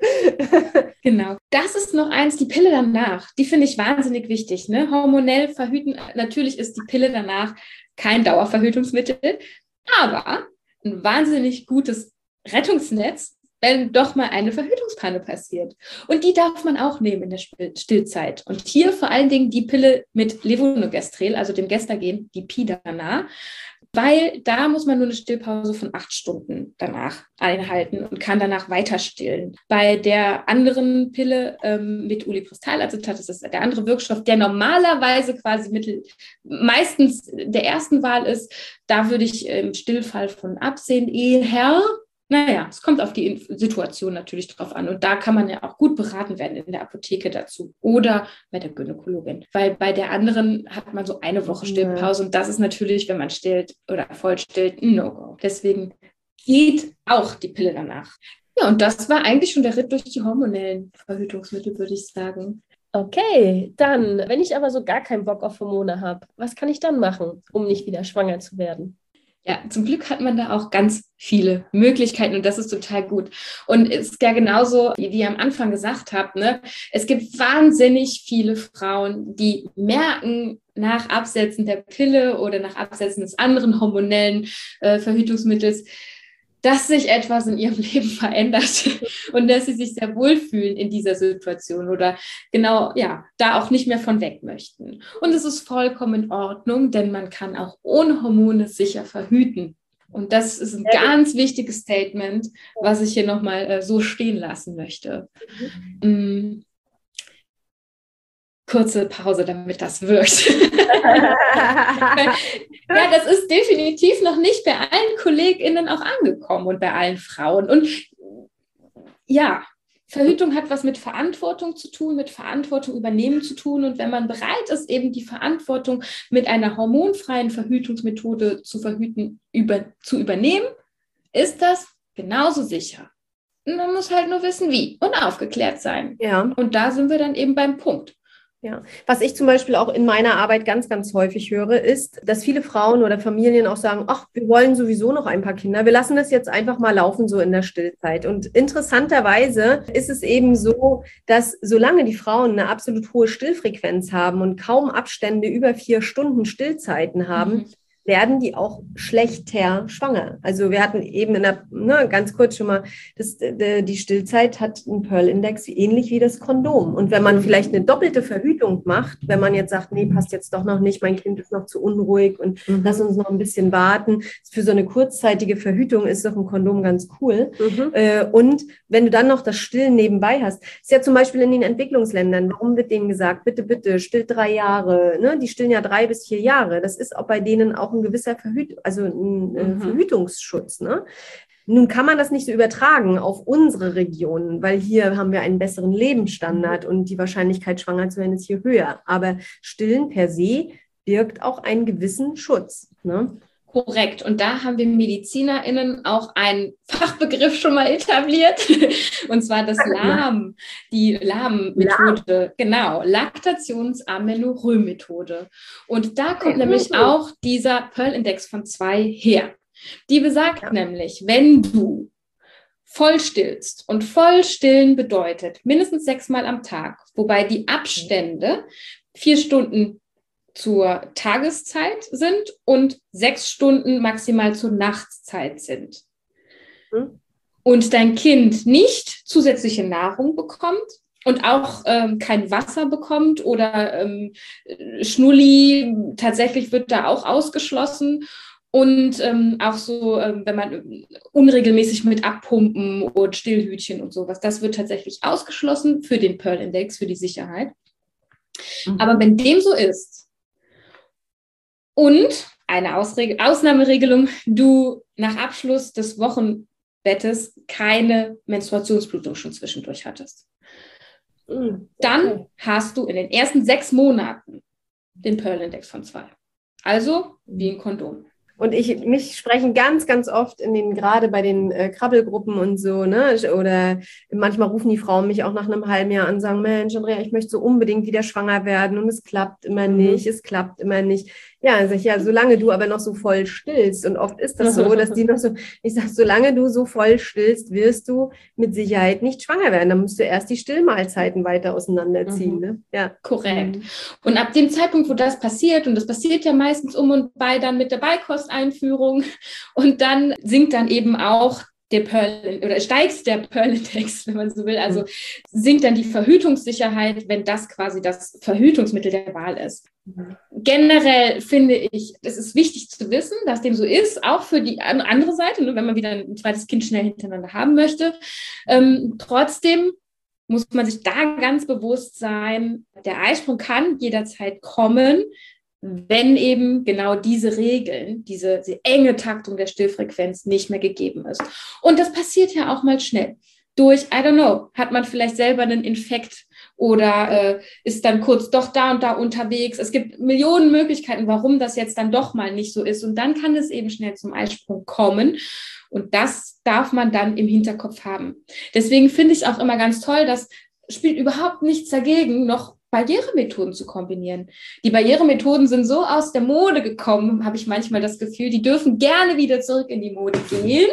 Genau. Das ist noch eins, die Pille danach. Die finde ich wahnsinnig wichtig. Ne? Hormonell verhüten, natürlich ist die Pille danach kein Dauerverhütungsmittel, aber ein wahnsinnig gutes Rettungsnetz, wenn doch mal eine Verhütungspanne passiert. Und die darf man auch nehmen in der Stillzeit. Und hier vor allen Dingen die Pille mit Levonorgestrel, also dem Gestagen, die Pidana, weil da muss man nur eine Stillpause von acht Stunden danach einhalten und kann danach weiter stillen. Bei der anderen Pille ähm, mit Ulipristal-Acetat, das ist der andere Wirkstoff, der normalerweise quasi mittel, meistens der ersten Wahl ist, da würde ich im Stillfall von absehen, eher. Naja, es kommt auf die Situation natürlich drauf an. Und da kann man ja auch gut beraten werden in der Apotheke dazu oder bei der Gynäkologin. Weil bei der anderen hat man so eine Woche Stillpause und das ist natürlich, wenn man stillt oder voll stillt, ein No-Go. Deswegen geht auch die Pille danach. Ja, und das war eigentlich schon der Ritt durch die hormonellen Verhütungsmittel, würde ich sagen. Okay, dann, wenn ich aber so gar keinen Bock auf Hormone habe, was kann ich dann machen, um nicht wieder schwanger zu werden? Ja, zum Glück hat man da auch ganz viele Möglichkeiten und das ist total gut. Und es ist ja genauso, wie ihr am Anfang gesagt habt, ne? Es gibt wahnsinnig viele Frauen, die merken nach Absetzen der Pille oder nach Absetzen des anderen hormonellen äh, Verhütungsmittels, dass sich etwas in ihrem Leben verändert und dass sie sich sehr wohlfühlen in dieser Situation oder genau, ja, da auch nicht mehr von weg möchten. Und es ist vollkommen in Ordnung, denn man kann auch ohne Hormone sicher verhüten. Und das ist ein ganz wichtiges Statement, was ich hier nochmal äh, so stehen lassen möchte. Mhm. Kurze Pause, damit das wirkt. Ja, das ist definitiv noch nicht bei allen KollegInnen auch angekommen und bei allen Frauen. Und ja, Verhütung hat was mit Verantwortung zu tun, mit Verantwortung übernehmen zu tun. Und wenn man bereit ist, eben die Verantwortung mit einer hormonfreien Verhütungsmethode zu verhüten, über, zu übernehmen, ist das genauso sicher. Und man muss halt nur wissen, wie und aufgeklärt sein. Ja. Und da sind wir dann eben beim Punkt. Ja, was ich zum Beispiel auch in meiner Arbeit ganz, ganz häufig höre, ist, dass viele Frauen oder Familien auch sagen, ach, wir wollen sowieso noch ein paar Kinder, wir lassen das jetzt einfach mal laufen so in der Stillzeit. Und interessanterweise ist es eben so, dass solange die Frauen eine absolut hohe Stillfrequenz haben und kaum Abstände über vier Stunden Stillzeiten haben, mhm. werden die auch schlechter schwanger. Also wir hatten eben in der, ne, ganz kurz schon mal, das, die Stillzeit hat einen Pearl-Index ähnlich wie das Kondom. Und wenn man vielleicht eine doppelte Verhütung macht, wenn man jetzt sagt, nee, passt jetzt doch noch nicht, mein Kind ist noch zu unruhig und mhm. lass uns noch ein bisschen warten. Für so eine kurzzeitige Verhütung ist doch ein Kondom ganz cool. Mhm. Und wenn du dann noch das Stillen nebenbei hast, ist ja zum Beispiel in den Entwicklungsländern, warum wird denen gesagt, bitte, bitte, stillt drei Jahre, ne? Die stillen ja drei bis vier Jahre. Das ist auch bei denen auch ein gewisser Verhüt also ein äh, mhm. Verhütungsschutz. Ne? Nun kann man das nicht so übertragen auf unsere Regionen, weil hier haben wir einen besseren Lebensstandard und die Wahrscheinlichkeit, schwanger zu werden, ist hier höher. Aber Stillen per se birgt auch einen gewissen Schutz. Ne? Korrekt. Und da haben wir MedizinerInnen auch einen Fachbegriff schon mal etabliert. Und zwar das Lahm, die Lahm-Methode. Genau, Laktations-Amenorrhoe-Methode. Und da kommt nämlich auch dieser Pearl-Index von zwei her. Die besagt ja. nämlich, wenn du voll stillst, und voll stillen bedeutet mindestens sechsmal am Tag, wobei die Abstände vier Stunden zur Tageszeit sind und sechs Stunden maximal zur Nachtszeit sind. Mhm. Und dein Kind nicht zusätzliche Nahrung bekommt und auch ähm, kein Wasser bekommt oder ähm, Schnulli, tatsächlich wird da auch ausgeschlossen. Und ähm, auch so, ähm, wenn man unregelmäßig mit Abpumpen und Stillhütchen und sowas, das wird tatsächlich ausgeschlossen für den Pearl-Index, für die Sicherheit. Mhm. Aber wenn dem so ist, und eine Ausreg- Ausnahmeregelung, du nach Abschluss des Wochenbettes keine Menstruationsblutung schon zwischendurch hattest. Okay. Dann hast du in den ersten sechs Monaten den Pearl-Index von zwei. Also wie ein Kondom. Und ich, mich sprechen ganz, ganz oft in den, gerade bei den äh, Krabbelgruppen und so, ne, oder manchmal rufen die Frauen mich auch nach einem halben Jahr an und sagen, Mensch, Andrea, ich möchte so unbedingt wieder schwanger werden und es klappt immer nicht, mhm. es klappt immer nicht. Ja, dann sag ich, ja, solange du aber noch so voll stillst, und oft ist das so, dass die noch so, ich sag, solange du so voll stillst, wirst du mit Sicherheit nicht schwanger werden. Dann musst du erst die Stillmahlzeiten weiter auseinanderziehen. Mhm. Ne? Ja. Korrekt. Und ab dem Zeitpunkt, wo das passiert, und das passiert ja meistens um und bei dann mit der Beikosteinführung, und dann sinkt dann eben auch der Pearl, oder steigt der Pearl-Index, wenn man so will, also sinkt dann die Verhütungssicherheit, wenn das quasi das Verhütungsmittel der Wahl ist. Mhm. Generell finde ich, es ist wichtig zu wissen, dass dem so ist, auch für die andere Seite, wenn man wieder ein zweites Kind schnell hintereinander haben möchte. Ähm, trotzdem muss man sich da ganz bewusst sein, der Eisprung kann jederzeit kommen, wenn eben genau diese Regeln, diese, diese enge Taktung der Stillfrequenz nicht mehr gegeben ist. Und das passiert ja auch mal schnell. Durch, I don't know, hat man vielleicht selber einen Infekt oder äh, ist dann kurz doch da und da unterwegs. Es gibt Millionen Möglichkeiten, warum das jetzt dann doch mal nicht so ist. Und dann kann es eben schnell zum Eisprung kommen. Und das darf man dann im Hinterkopf haben. Deswegen finde ich es auch immer ganz toll, dass spielt überhaupt nichts dagegen, noch Barrieremethoden zu kombinieren. Die Barrieremethoden sind so aus der Mode gekommen, habe ich manchmal das Gefühl, die dürfen gerne wieder zurück in die Mode gehen.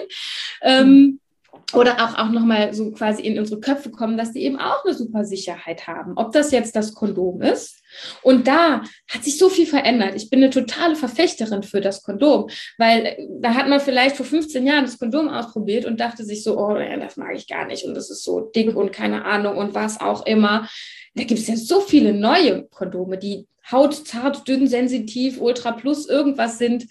Ähm, oder auch, auch nochmal so quasi in unsere Köpfe kommen, dass die eben auch eine super Sicherheit haben. Ob das jetzt das Kondom ist. Und da hat sich so viel verändert. Ich bin eine totale Verfechterin für das Kondom, weil da hat man vielleicht vor fünfzehn Jahren das Kondom ausprobiert und dachte sich so, oh, das mag ich gar nicht und das ist so dick und keine Ahnung und was auch immer. Da gibt es ja so viele neue Kondome, die hautzart, dünn, sensitiv, Ultra Plus, irgendwas sind.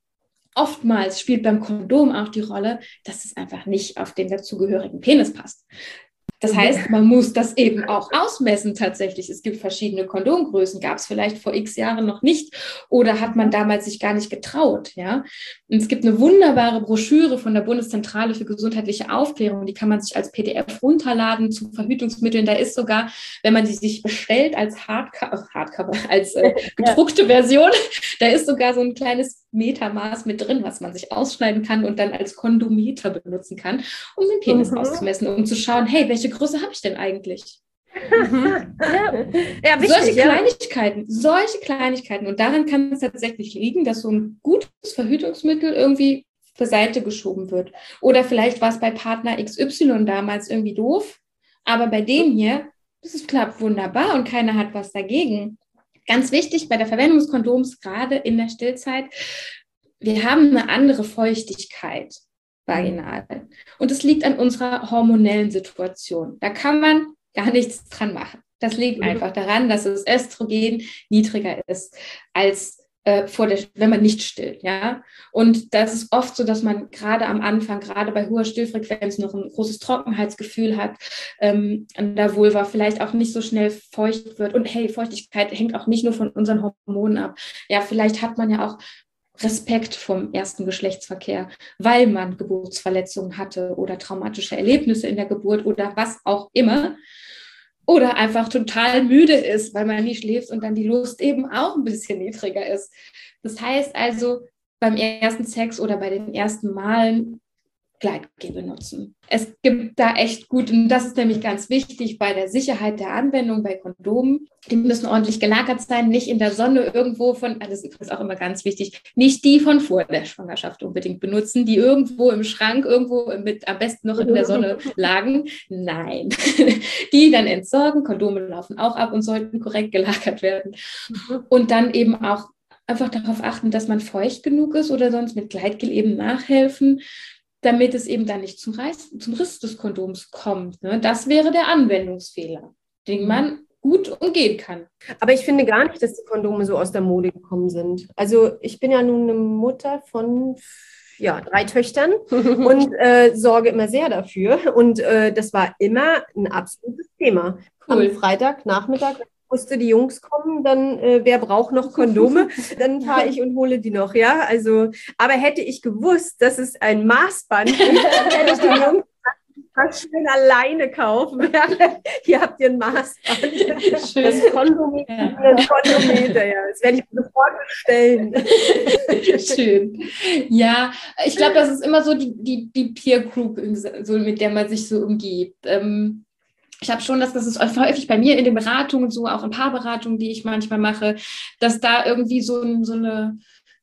Oftmals spielt beim Kondom auch die Rolle, dass es einfach nicht auf den dazugehörigen Penis passt. Das heißt, man muss das eben auch ausmessen tatsächlich. Es gibt verschiedene Kondomgrößen, gab es vielleicht vor x Jahren noch nicht oder hat man damals sich gar nicht getraut. Ja? Und es gibt eine wunderbare Broschüre von der Bundeszentrale für gesundheitliche Aufklärung, die kann man sich als P D F runterladen zu Verhütungsmitteln. Da ist sogar, wenn man die sich bestellt als Hardcover, Hardcover als äh, gedruckte Version, da ist sogar so ein kleines Metermaß mit drin, was man sich ausschneiden kann und dann als Kondometer benutzen kann, um den Penis mhm. auszumessen, um zu schauen, hey, welche Größe habe ich denn eigentlich? Mhm. Ja, ja, wichtig, solche ja. Kleinigkeiten, solche Kleinigkeiten. Und daran kann es tatsächlich liegen, dass so ein gutes Verhütungsmittel irgendwie zur Seite geschoben wird. Oder vielleicht war es bei Partner X Y damals irgendwie doof, aber bei dem hier, das ist, klappt wunderbar und keiner hat was dagegen. Ganz wichtig bei der Verwendung des Kondoms, gerade in der Stillzeit, wir haben eine andere Feuchtigkeit vaginal. Und es liegt an unserer hormonellen Situation. Da kann man gar nichts dran machen. Das liegt einfach daran, dass das Östrogen niedriger ist als äh, vor der, wenn man nicht stillt. Ja? Und das ist oft so, dass man gerade am Anfang, gerade bei hoher Stillfrequenz, noch ein großes Trockenheitsgefühl hat, ähm, an der Vulva vielleicht auch nicht so schnell feucht wird. Und hey, Feuchtigkeit hängt auch nicht nur von unseren Hormonen ab. Ja, vielleicht hat man ja auch Respekt vom ersten Geschlechtsverkehr, weil man Geburtsverletzungen hatte oder traumatische Erlebnisse in der Geburt oder was auch immer. Oder einfach total müde ist, weil man nie schläft und dann die Lust eben auch ein bisschen niedriger ist. Das heißt also, beim ersten Sex oder bei den ersten Malen Gleitgel benutzen. Es gibt da echt gut, und das ist nämlich ganz wichtig bei der Sicherheit der Anwendung bei Kondomen. Die müssen ordentlich gelagert sein, nicht in der Sonne irgendwo von, das ist auch immer ganz wichtig, nicht die von vor der Schwangerschaft unbedingt benutzen, die irgendwo im Schrank, irgendwo mit am besten noch in der Sonne lagen. Nein, die dann entsorgen. Kondome laufen auch ab und sollten korrekt gelagert werden. Und dann eben auch einfach darauf achten, dass man feucht genug ist oder sonst mit Gleitgel eben nachhelfen, damit es eben dann nicht zum, Reiß, zum Riss des Kondoms kommt. Ne? Das wäre der Anwendungsfehler, den man gut umgehen kann. Aber ich finde gar nicht, dass die Kondome so aus der Mode gekommen sind. Also ich bin ja nun eine Mutter von ja, drei Töchtern und äh, sorge immer sehr dafür. Und äh, das war immer ein absolutes Thema. Cool. Am Freitagnachmittag wusste, die Jungs kommen, dann äh, wer braucht noch Kondome? Dann fahre ich und hole die noch, ja. Also, aber hätte ich gewusst, dass es ein Maßband ist, dann hätte ich den Jungs was schön alleine kaufen. Hier habt ihr ein Maßband. Schön. Das Kondometer, Ja. das Kondometer, ja. Das werde ich sofort bestellen. Schön. Ja, ich glaube, das ist immer so die, die, die Peer Group, so, mit der man sich so umgibt. Ähm, Ich habe schon, dass das ist häufig bei mir in den Beratungen, so auch in Paarberatungen, die ich manchmal mache, dass da irgendwie so, so eine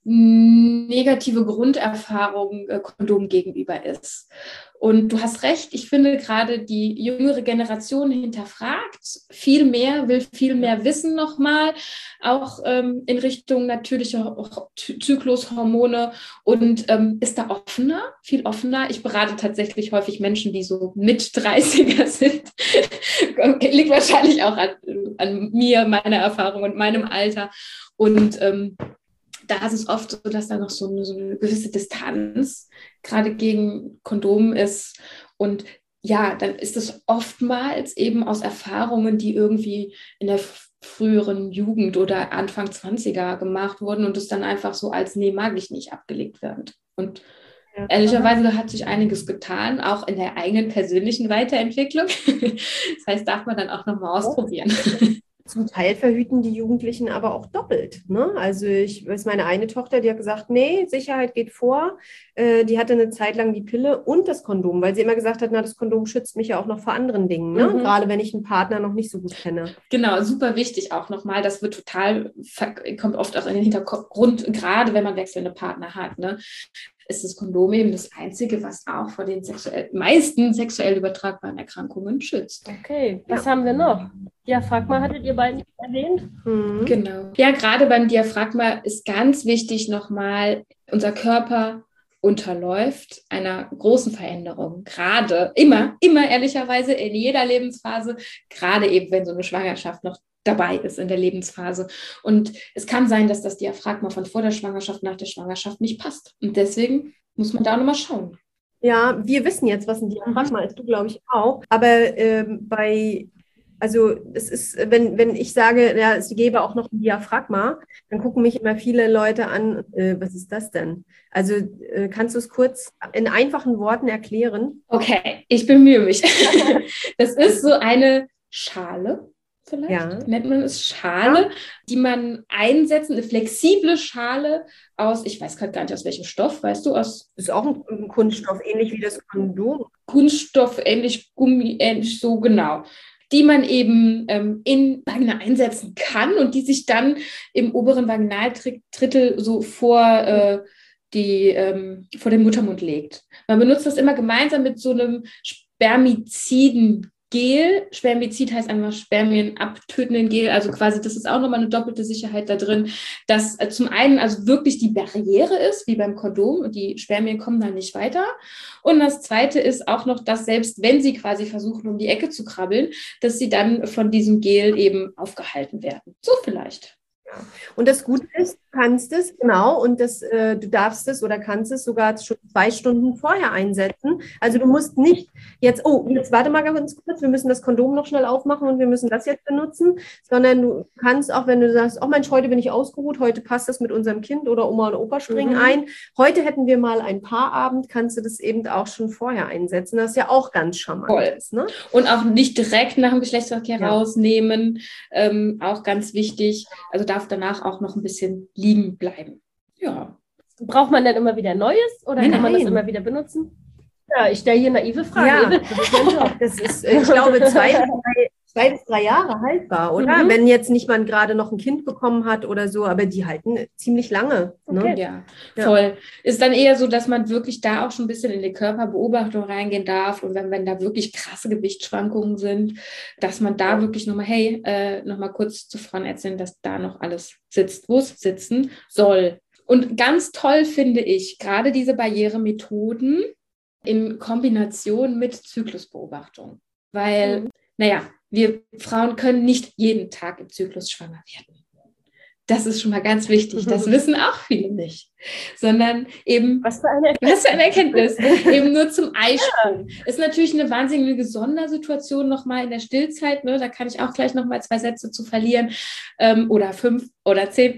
negative Grunderfahrung äh, Kondom gegenüber ist. Und du hast recht, ich finde gerade die jüngere Generation hinterfragt viel mehr, will viel mehr wissen nochmal, auch ähm, in Richtung natürliche Zyklushormone und ähm, ist da offener, viel offener. Ich berate tatsächlich häufig Menschen, die so mit dreißiger sind. Liegt wahrscheinlich auch an, an mir, meiner Erfahrung und meinem Alter. Und ähm, da ist es oft so, dass da noch so eine, so eine gewisse Distanz gerade gegen Kondom ist. Und ja, dann ist es oftmals eben aus Erfahrungen, die irgendwie in der früheren Jugend oder Anfang zwanziger gemacht wurden und es dann einfach so als nee, mag ich nicht abgelegt wird. Und ja, ehrlicherweise hat sich einiges getan, auch in der eigenen persönlichen Weiterentwicklung. Das heißt, darf man dann auch nochmal ausprobieren. Zum Teil verhüten die Jugendlichen aber auch doppelt. Ne? Also ich weiß, meine eine Tochter, die hat gesagt, nee, Sicherheit geht vor. Äh, die hatte eine Zeit lang die Pille und das Kondom, weil sie immer gesagt hat, na, das Kondom schützt mich ja auch noch vor anderen Dingen. Ne? Mhm. Gerade wenn ich einen Partner noch nicht so gut kenne. Genau, super wichtig auch nochmal. Das wird total, kommt oft auch in den Hintergrund, gerade wenn man wechselnde Partner hat. Ne? Ist das Kondom eben das Einzige, was auch vor den sexuell, meisten sexuell übertragbaren Erkrankungen schützt. Okay, was ja. haben wir noch? Diaphragma hattet ihr beiden erwähnt? Mhm. Genau. Ja, gerade beim Diaphragma ist ganz wichtig nochmal, unser Körper unterläuft einer großen Veränderung. Gerade, immer, immer ehrlicherweise in jeder Lebensphase, gerade eben, wenn so eine Schwangerschaft noch dabei ist in der Lebensphase. Und es kann sein, dass das Diaphragma von vor der Schwangerschaft nach der Schwangerschaft nicht passt. Und deswegen muss man da nochmal schauen. Ja, wir wissen jetzt, was ein Diaphragma ist, du glaube ich auch. Aber ähm, bei, also es ist, wenn, wenn ich sage, ja, es gäbe auch noch ein Diaphragma, dann gucken mich immer viele Leute an, äh, was ist das denn? Also äh, kannst du es kurz in einfachen Worten erklären? Okay, ich bemühe mich. Das ist so eine Schale. Vielleicht ja. nennt man es Schale, ja. die man einsetzt, eine flexible Schale aus, ich weiß gerade gar nicht aus welchem Stoff, weißt du, aus... Das ist auch ein Kunststoff, ähnlich wie das Kondom. Kunststoff, ähnlich Gummi, ähnlich so, genau. die man eben ähm, in Vagina einsetzen kann und die sich dann im oberen Vaginaldrittel so vor, äh, die, ähm, vor den Muttermund legt. Man benutzt das immer gemeinsam mit so einem Spermiziden Gel. Spermizid heißt einfach Spermien abtötenden Gel. Also quasi, das ist auch nochmal eine doppelte Sicherheit da drin, dass äh, zum einen also wirklich die Barriere ist, wie beim Kondom, und die Spermien kommen dann nicht weiter. Und das Zweite ist auch noch, dass selbst wenn sie quasi versuchen, um die Ecke zu krabbeln, dass sie dann von diesem Gel eben aufgehalten werden. So vielleicht. Ja. Und das Gute ist, du kannst es, genau, und das, äh, du darfst es oder kannst es sogar schon zwei Stunden vorher einsetzen. Also du musst nicht jetzt, oh, jetzt warte mal ganz kurz, wir müssen das Kondom noch schnell aufmachen und wir müssen das jetzt benutzen, sondern du kannst auch, wenn du sagst, oh Mensch, heute bin ich ausgeruht, heute passt das mit unserem Kind oder Oma und Opa springen mhm. ein. Heute hätten wir mal ein Paarabend, kannst du das eben auch schon vorher einsetzen. Das ist ja auch ganz charmant ist, ne? Und auch nicht direkt nach dem Geschlechtsverkehr ja. rausnehmen, ähm, auch ganz wichtig. Also darf danach auch noch ein bisschen liegen bleiben. Ja. Braucht man dann immer wieder Neues oder Nein, kann man nein. das immer wieder benutzen? Ja, ich stelle hier naive Fragen. Ja, das ist, mein Job. Das ist, ich glaube, zwei, drei, zwei bis drei Jahre haltbar, oder? Mhm. Wenn jetzt nicht man gerade noch ein Kind bekommen hat oder so, aber die halten ziemlich lange. Ne? Okay. Ja, Ja. voll. Ist dann eher so, dass man wirklich da auch schon ein bisschen in die Körperbeobachtung reingehen darf und wenn, wenn da wirklich krasse Gewichtsschwankungen sind, dass man da wirklich nochmal, hey, äh, nochmal kurz zu Frauenärztin, dass da noch alles sitzt, wo es sitzen soll. Und ganz toll finde ich gerade diese Barrieremethoden in Kombination mit Zyklusbeobachtung. Weil, mhm. naja, wir Frauen können nicht jeden Tag im Zyklus schwanger werden. Das ist schon mal ganz wichtig. Das wissen auch viele nicht. Sondern eben, was für eine was für eine Erkenntnis, eben nur zum Eisprung. Ist natürlich eine wahnsinnige Sondersituation nochmal in der Stillzeit. Ne? Da kann ich auch gleich nochmal zwei Sätze zu verlieren. Ähm, oder fünf oder zehn.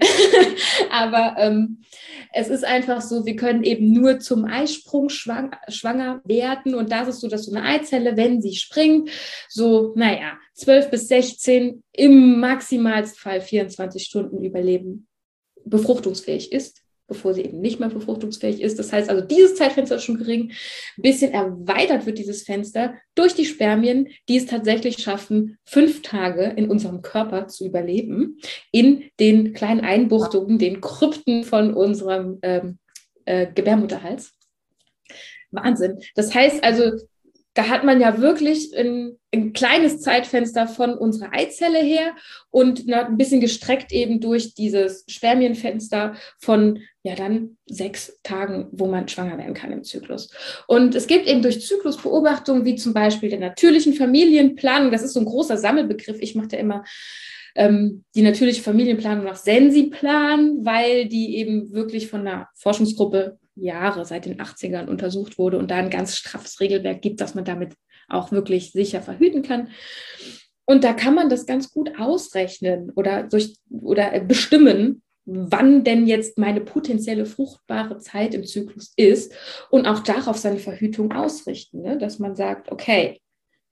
Aber ähm, es ist einfach so, wir können eben nur zum Eisprung schwang, schwanger werden. Und das ist so, dass so eine Eizelle, wenn sie springt, so, naja, zwölf bis sechzehn, im Maximalfall vierundzwanzig Stunden überleben, befruchtungsfähig ist, bevor sie eben nicht mehr befruchtungsfähig ist. Das heißt also, dieses Zeitfenster ist schon gering. Ein bisschen erweitert wird dieses Fenster durch die Spermien, die es tatsächlich schaffen, fünf Tage in unserem Körper zu überleben, in den kleinen Einbuchtungen, den Krypten von unserem ähm, äh, Gebärmutterhals. Wahnsinn. Das heißt also, da hat man ja wirklich ein, ein kleines Zeitfenster von unserer Eizelle her und ein bisschen gestreckt eben durch dieses Spermienfenster von ja dann sechs Tagen, wo man schwanger werden kann im Zyklus. Und es gibt eben durch Zyklusbeobachtungen, wie zum Beispiel der natürlichen Familienplanung, das ist so ein großer Sammelbegriff, ich mache da immer ähm, die natürliche Familienplanung nach Sensiplan, weil die eben wirklich von einer Forschungsgruppe Jahre, seit den achtzigern untersucht wurde und da ein ganz straffes Regelwerk gibt, dass man damit auch wirklich sicher verhüten kann. Und da kann man das ganz gut ausrechnen oder, durch, oder bestimmen, wann denn jetzt meine potenzielle fruchtbare Zeit im Zyklus ist und auch darauf seine Verhütung ausrichten, ne? Dass man sagt, okay,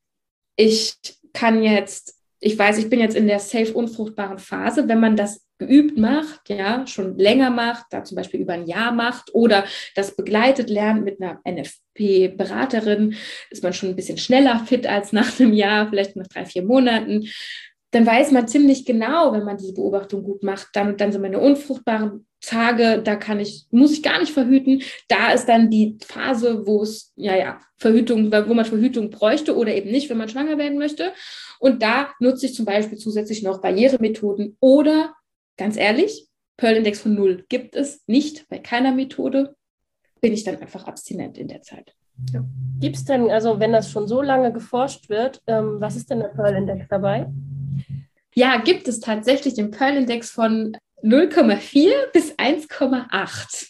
ich kann jetzt, ich weiß, ich bin jetzt in der safe unfruchtbaren Phase, wenn man das geübt macht, ja, schon länger macht, da zum Beispiel über ein Jahr macht oder das begleitet lernt mit einer N F P-Beraterin, ist man schon ein bisschen schneller fit als nach einem Jahr, vielleicht nach drei, vier Monaten. Dann weiß man ziemlich genau, wenn man diese Beobachtung gut macht, dann, dann sind meine unfruchtbaren Tage, da kann ich, muss ich gar nicht verhüten. Da ist dann die Phase, wo es, ja, ja, Verhütung, wo man Verhütung bräuchte oder eben nicht, wenn man schwanger werden möchte. Und da nutze ich zum Beispiel zusätzlich noch Barrieremethoden oder ganz ehrlich, Pearl-Index von null gibt es nicht bei keiner Methode, bin ich dann einfach abstinent in der Zeit. Ja. Gibt es denn, also wenn das schon so lange geforscht wird, ähm, was ist denn der Pearl-Index dabei? Ja, gibt es tatsächlich den Pearl-Index von null Komma vier bis eins Komma acht.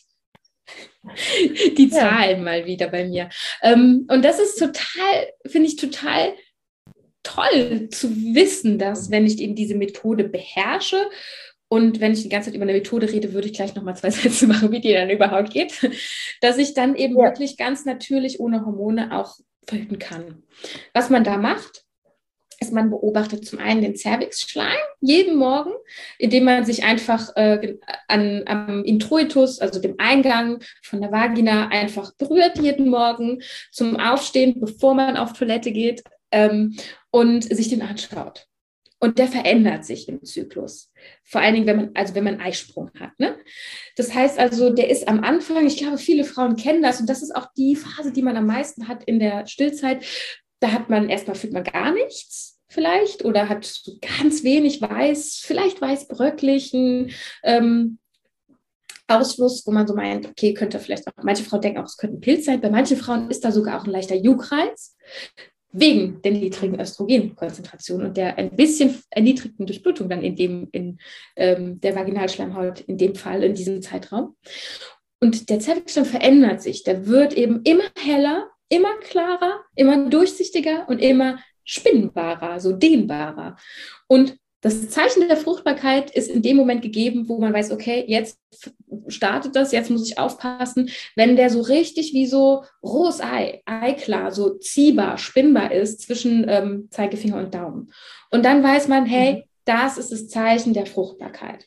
Die Zahlen ja. mal wieder bei mir. Ähm, und das ist total, finde ich total toll zu wissen, dass wenn ich eben diese Methode beherrsche, und wenn ich die ganze Zeit über eine Methode rede, würde ich gleich nochmal zwei Sätze machen, wie die dann überhaupt geht, dass ich dann eben ja. wirklich ganz natürlich ohne Hormone auch verhüten kann. Was man da macht, ist, man beobachtet zum einen den Cervixschleim jeden Morgen, indem man sich einfach äh, an, am Introitus, also dem Eingang von der Vagina, einfach berührt jeden Morgen zum Aufstehen, bevor man auf Toilette geht. Ähm, und sich den anschaut. Und der verändert sich im Zyklus. Vor allen Dingen, wenn man, also wenn man Eisprung hat. Ne? Das heißt also, der ist am Anfang, ich glaube, viele Frauen kennen das, und das ist auch die Phase, die man am meisten hat in der Stillzeit. Da hat man erstmal, fühlt man gar nichts vielleicht oder hat so ganz wenig weiß, vielleicht weißbröcklichen ähm, Ausfluss, wo man so meint, okay, könnte vielleicht auch, manche Frauen denken auch, es könnte ein Pilz sein. Bei manchen Frauen ist da sogar auch ein leichter Juckreiz, wegen der niedrigen Östrogenkonzentration und der ein bisschen erniedrigten Durchblutung dann in dem, in ähm, der Vaginalschleimhaut, in dem Fall, in diesem Zeitraum. Und der Zervixschleim verändert sich. Der wird eben immer heller, immer klarer, immer durchsichtiger und immer spinnbarer, so dehnbarer. Und das Zeichen der Fruchtbarkeit ist in dem Moment gegeben, wo man weiß, okay, jetzt startet das, jetzt muss ich aufpassen, wenn der so richtig wie so rohes Ei, eiklar, so ziehbar, spinnbar ist zwischen ähm, Zeigefinger und Daumen. Und dann weiß man, hey, das ist das Zeichen der Fruchtbarkeit.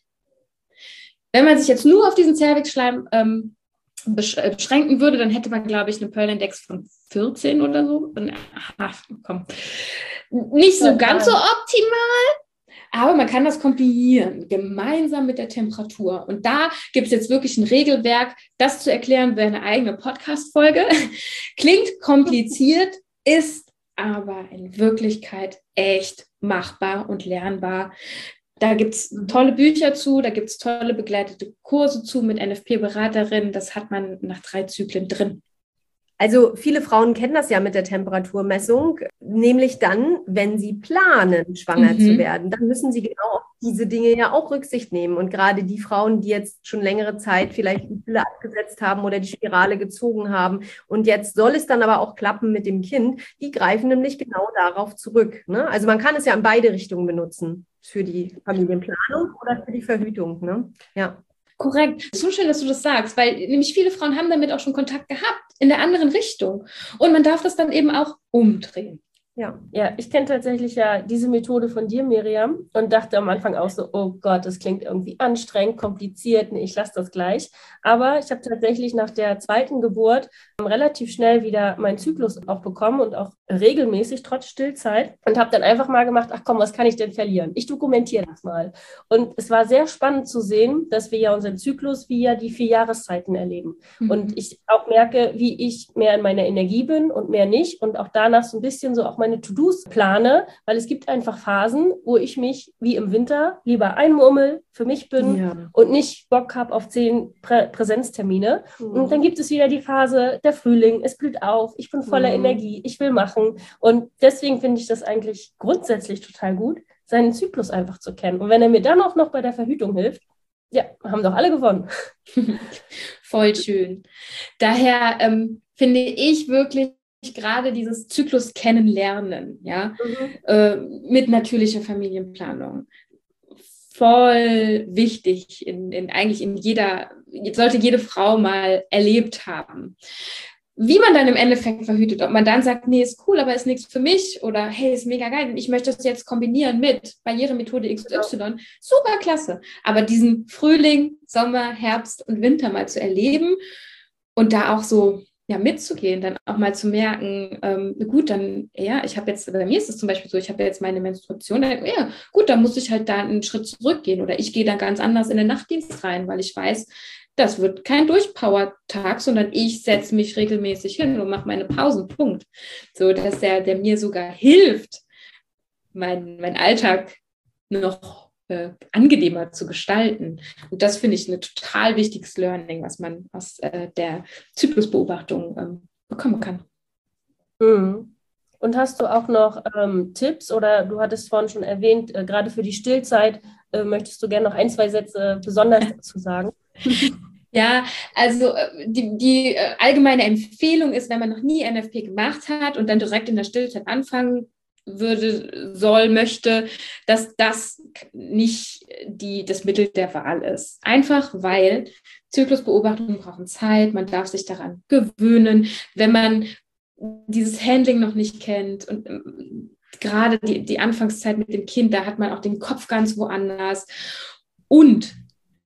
Wenn man sich jetzt nur auf diesen Zervixschleim ähm, beschränken würde, dann hätte man, glaube ich, einen Pearl-Index von vierzehn oder so. Ach, komm. Nicht so ganz so optimal. Aber man kann das kombinieren, gemeinsam mit der Temperatur. Und da gibt es jetzt wirklich ein Regelwerk. Das zu erklären wäre eine eigene Podcast-Folge. Klingt kompliziert, ist aber in Wirklichkeit echt machbar und lernbar. Da gibt es tolle Bücher zu, da gibt es tolle begleitete Kurse zu mit N F P-Beraterinnen. Das hat man nach drei Zyklen drin. Also viele Frauen kennen das ja mit der Temperaturmessung, nämlich dann, wenn sie planen, schwanger mhm. zu werden, dann müssen sie genau auf diese Dinge ja auch Rücksicht nehmen. Und gerade die Frauen, die jetzt schon längere Zeit vielleicht die Pille abgesetzt haben oder die Spirale gezogen haben und jetzt soll es dann aber auch klappen mit dem Kind, die greifen nämlich genau darauf zurück. Ne? Also man kann es ja in beide Richtungen benutzen, für die Familienplanung oder für die Verhütung. Ne? Ja. Korrekt. So schön, dass du das sagst, weil nämlich viele Frauen haben damit auch schon Kontakt gehabt, in der anderen Richtung. Und man darf das dann eben auch umdrehen. Ja, ja, ich kenne tatsächlich ja diese Methode von dir, Miriam, und dachte am Anfang auch so, oh Gott, das klingt irgendwie anstrengend, kompliziert, nee, ich lasse das gleich. Aber ich habe tatsächlich nach der zweiten Geburt relativ schnell wieder meinen Zyklus auch bekommen und auch regelmäßig, trotz Stillzeit, und habe dann einfach mal gemacht, ach komm, was kann ich denn verlieren? Ich dokumentiere das mal. Und es war sehr spannend zu sehen, dass wir ja unseren Zyklus wie ja die vier Jahreszeiten erleben. Mhm. Und ich auch merke, wie ich mehr in meiner Energie bin und mehr nicht und auch danach so ein bisschen so auch meine To-Dos plane, weil es gibt einfach Phasen, wo ich mich wie im Winter lieber einmurmel, für mich bin ja. und nicht Bock habe auf zehn Prä- Präsenztermine. Mhm. Und dann gibt es wieder die Phase, der Frühling, es blüht auf, ich bin voller mhm. Energie, ich will machen. Und deswegen finde ich das eigentlich grundsätzlich total gut, seinen Zyklus einfach zu kennen. Und wenn er mir dann auch noch bei der Verhütung hilft, ja, haben doch alle gewonnen. Voll schön. Daher ähm, finde ich wirklich gerade dieses Zyklus kennenlernen, ja, mhm. äh, mit natürlicher Familienplanung. Voll wichtig, in, in, eigentlich in jeder, sollte jede Frau mal erlebt haben. Wie man dann im Endeffekt verhütet, ob man dann sagt, nee, ist cool, aber ist nichts für mich oder hey, ist mega geil, ich möchte das jetzt kombinieren mit Barrieremethode X Y, super klasse. Aber diesen Frühling, Sommer, Herbst und Winter mal zu erleben und da auch so ja, mitzugehen, dann auch mal zu merken, ähm, gut, dann, ja, ich habe jetzt, bei mir ist es zum Beispiel so, ich habe jetzt meine Menstruation, dann, ja, gut, dann muss ich halt da einen Schritt zurückgehen oder ich gehe dann ganz anders in den Nachtdienst rein, weil ich weiß, das wird kein Durchpower-Tag, sondern ich setze mich regelmäßig hin und mache meine Pausen, Punkt. So, dass der, der mir sogar hilft, mein, mein Alltag noch äh, angenehmer zu gestalten. Und das finde ich ein total wichtiges Learning, was man aus äh, der Zyklusbeobachtung ähm, bekommen kann. Mhm. Und hast du auch noch ähm, Tipps oder du hattest vorhin schon erwähnt, äh, gerade für die Stillzeit, äh, möchtest du gerne noch ein, zwei Sätze besonders dazu sagen? Ja, also die, die allgemeine Empfehlung ist, wenn man noch nie N F P gemacht hat und dann direkt in der Stillzeit anfangen würde, soll, möchte, dass das nicht die, das Mittel der Wahl ist. Einfach weil Zyklusbeobachtungen brauchen Zeit, man darf sich daran gewöhnen, wenn man dieses Handling noch nicht kennt und ähm, gerade die, die Anfangszeit mit dem Kind, da hat man auch den Kopf ganz woanders und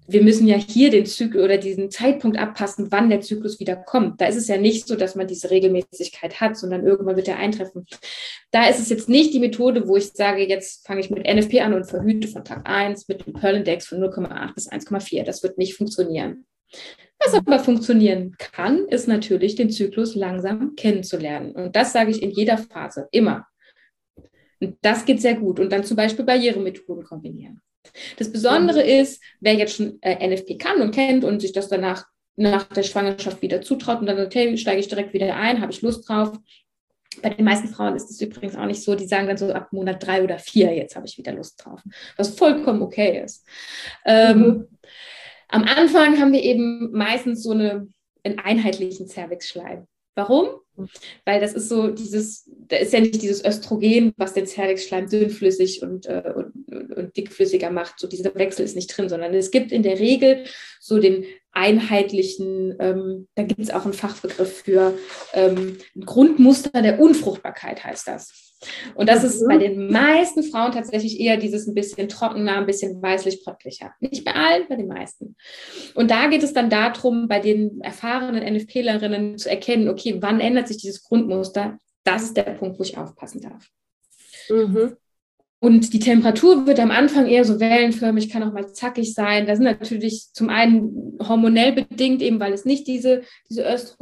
wir müssen ja hier den Zyklus oder diesen Zeitpunkt abpassen, wann der Zyklus wieder kommt. Da ist es ja nicht so, dass man diese Regelmäßigkeit hat, sondern irgendwann wird er eintreffen. Da ist es jetzt nicht die Methode, wo ich sage, jetzt fange ich mit N F P an und verhüte von Tag eins mit dem Pearl-Index von null Komma acht bis eins Komma vier. Das wird nicht funktionieren. Was aber funktionieren kann, ist natürlich, den Zyklus langsam kennenzulernen. Und das sage ich in jeder Phase, immer. Und das geht sehr gut. Und dann zum Beispiel Barrieremethoden kombinieren. Das Besondere ist, wer jetzt schon äh, N F P kann und kennt und sich das danach nach der Schwangerschaft wieder zutraut und dann sagt, hey, steige ich direkt wieder ein, habe ich Lust drauf. Bei den meisten Frauen ist es übrigens auch nicht so, die sagen dann so ab Monat drei oder vier, jetzt habe ich wieder Lust drauf, was vollkommen okay ist. Ähm, mhm. Am Anfang haben wir eben meistens so eine, einen einheitlichen Zervixschleim. Warum? Weil das ist so dieses, da ist ja nicht dieses Östrogen, was den Zervixschleim dünnflüssig und, äh, und, und dickflüssiger macht. So dieser Wechsel ist nicht drin, sondern es gibt in der Regel so den einheitlichen, ähm, da gibt es auch einen Fachbegriff für, ähm, ein Grundmuster der Unfruchtbarkeit heißt das. Und das ist bei den meisten Frauen tatsächlich eher dieses ein bisschen trockener, ein bisschen weißlich-bräutlicher. Nicht bei allen, bei den meisten. Und da geht es dann darum, bei den erfahrenen N F P-Lerinnen zu erkennen, okay, wann ändert sich dieses Grundmuster? Das ist der Punkt, wo ich aufpassen darf. Mhm. Und die Temperatur wird am Anfang eher so wellenförmig, kann auch mal zackig sein. Da sind natürlich zum einen hormonell bedingt, eben weil es nicht diese, diese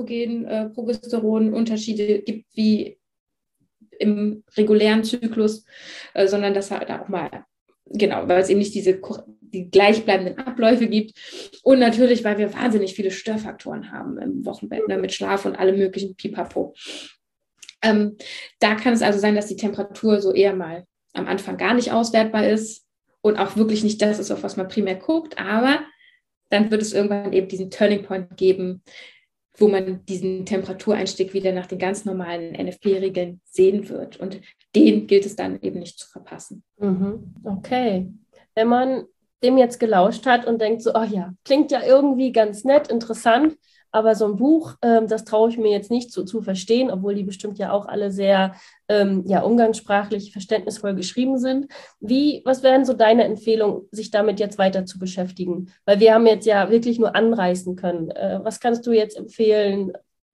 Östrogen-Progesteron-Unterschiede gibt wie im regulären Zyklus, äh, sondern dass halt auch mal, genau, weil es eben nicht diese die gleichbleibenden Abläufe gibt. Und natürlich, weil wir wahnsinnig viele Störfaktoren haben im Wochenbett, ne, mit Schlaf und allem möglichen Pipapo. Ähm, da kann es also sein, dass die Temperatur so eher mal am Anfang gar nicht auswertbar ist und auch wirklich nicht das ist, auf was man primär guckt, aber dann wird es irgendwann eben diesen Turning Point geben, wo man diesen Temperatureinstieg wieder nach den ganz normalen N F P-Regeln sehen wird. Und den gilt es dann eben nicht zu verpassen. Okay. Wenn man dem jetzt gelauscht hat und denkt so, ach ja, klingt ja irgendwie ganz nett, interessant, aber so ein Buch, ähm, das traue ich mir jetzt nicht so zu verstehen, obwohl die bestimmt ja auch alle sehr ähm, ja, umgangssprachlich verständnisvoll geschrieben sind. Wie, was wären so deine Empfehlungen, sich damit jetzt weiter zu beschäftigen? Weil wir haben jetzt ja wirklich nur anreißen können. Äh, was kannst du jetzt empfehlen?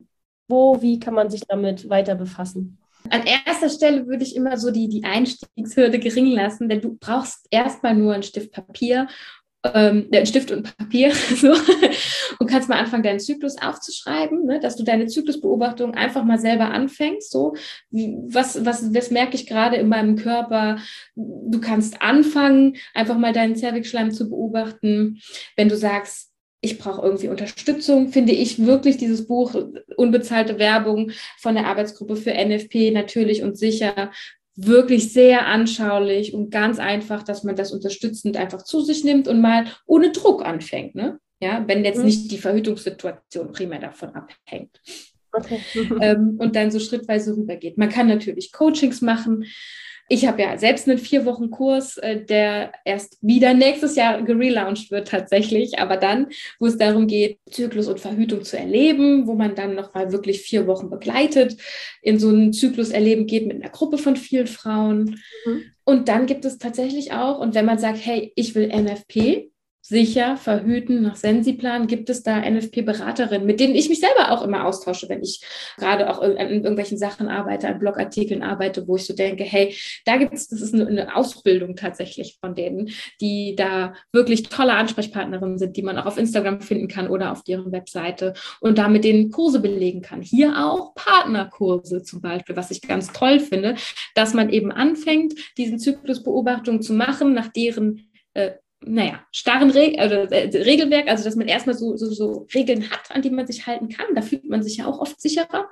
Wo, wie kann man sich damit weiter befassen? An erster Stelle würde ich immer so die, die Einstiegshürde gering lassen, denn du brauchst erstmal nur einen Stift Papier, ähm, einen Stift und Papier so, und kannst mal anfangen, deinen Zyklus aufzuschreiben, ne, dass du deine Zyklusbeobachtung einfach mal selber anfängst. So, wie, was, was, was merke ich gerade in meinem Körper? Du kannst anfangen, einfach mal deinen Zervixschleim zu beobachten. Wenn du sagst, ich brauche irgendwie Unterstützung, finde ich wirklich dieses Buch Unbezahlte Werbung von der Arbeitsgruppe für N F P natürlich und sicher wirklich sehr anschaulich und ganz einfach, dass man das unterstützend einfach zu sich nimmt und mal ohne Druck anfängt, ne? Ja, wenn jetzt nicht die Verhütungssituation primär davon abhängt. Okay. ähm, und dann so schrittweise rübergeht. Man kann natürlich Coachings machen. Ich habe ja selbst einen vier Wochen Kurs, äh, der erst wieder nächstes Jahr gelauncht wird tatsächlich, aber dann, wo es darum geht, Zyklus und Verhütung zu erleben, wo man dann nochmal wirklich vier Wochen begleitet, in so ein Zykluserleben geht mit einer Gruppe von vielen Frauen. Mhm. Und dann gibt es tatsächlich auch, und wenn man sagt, hey, ich will N F P, sicher verhüten nach Sensiplan, gibt es da N F P-Beraterinnen, mit denen ich mich selber auch immer austausche, wenn ich gerade auch an irgendwelchen Sachen arbeite, an Blogartikeln arbeite, wo ich so denke, hey, da gibt es, das ist eine, eine Ausbildung tatsächlich von denen, die da wirklich tolle Ansprechpartnerinnen sind, die man auch auf Instagram finden kann oder auf deren Webseite und da mit denen Kurse belegen kann. Hier auch Partnerkurse zum Beispiel, was ich ganz toll finde, dass man eben anfängt, diesen Zyklusbeobachtung zu machen, nach deren äh, naja, starren Re- also, äh, Regelwerk, also dass man erstmal so, so, so Regeln hat, an die man sich halten kann. Da fühlt man sich ja auch oft sicherer.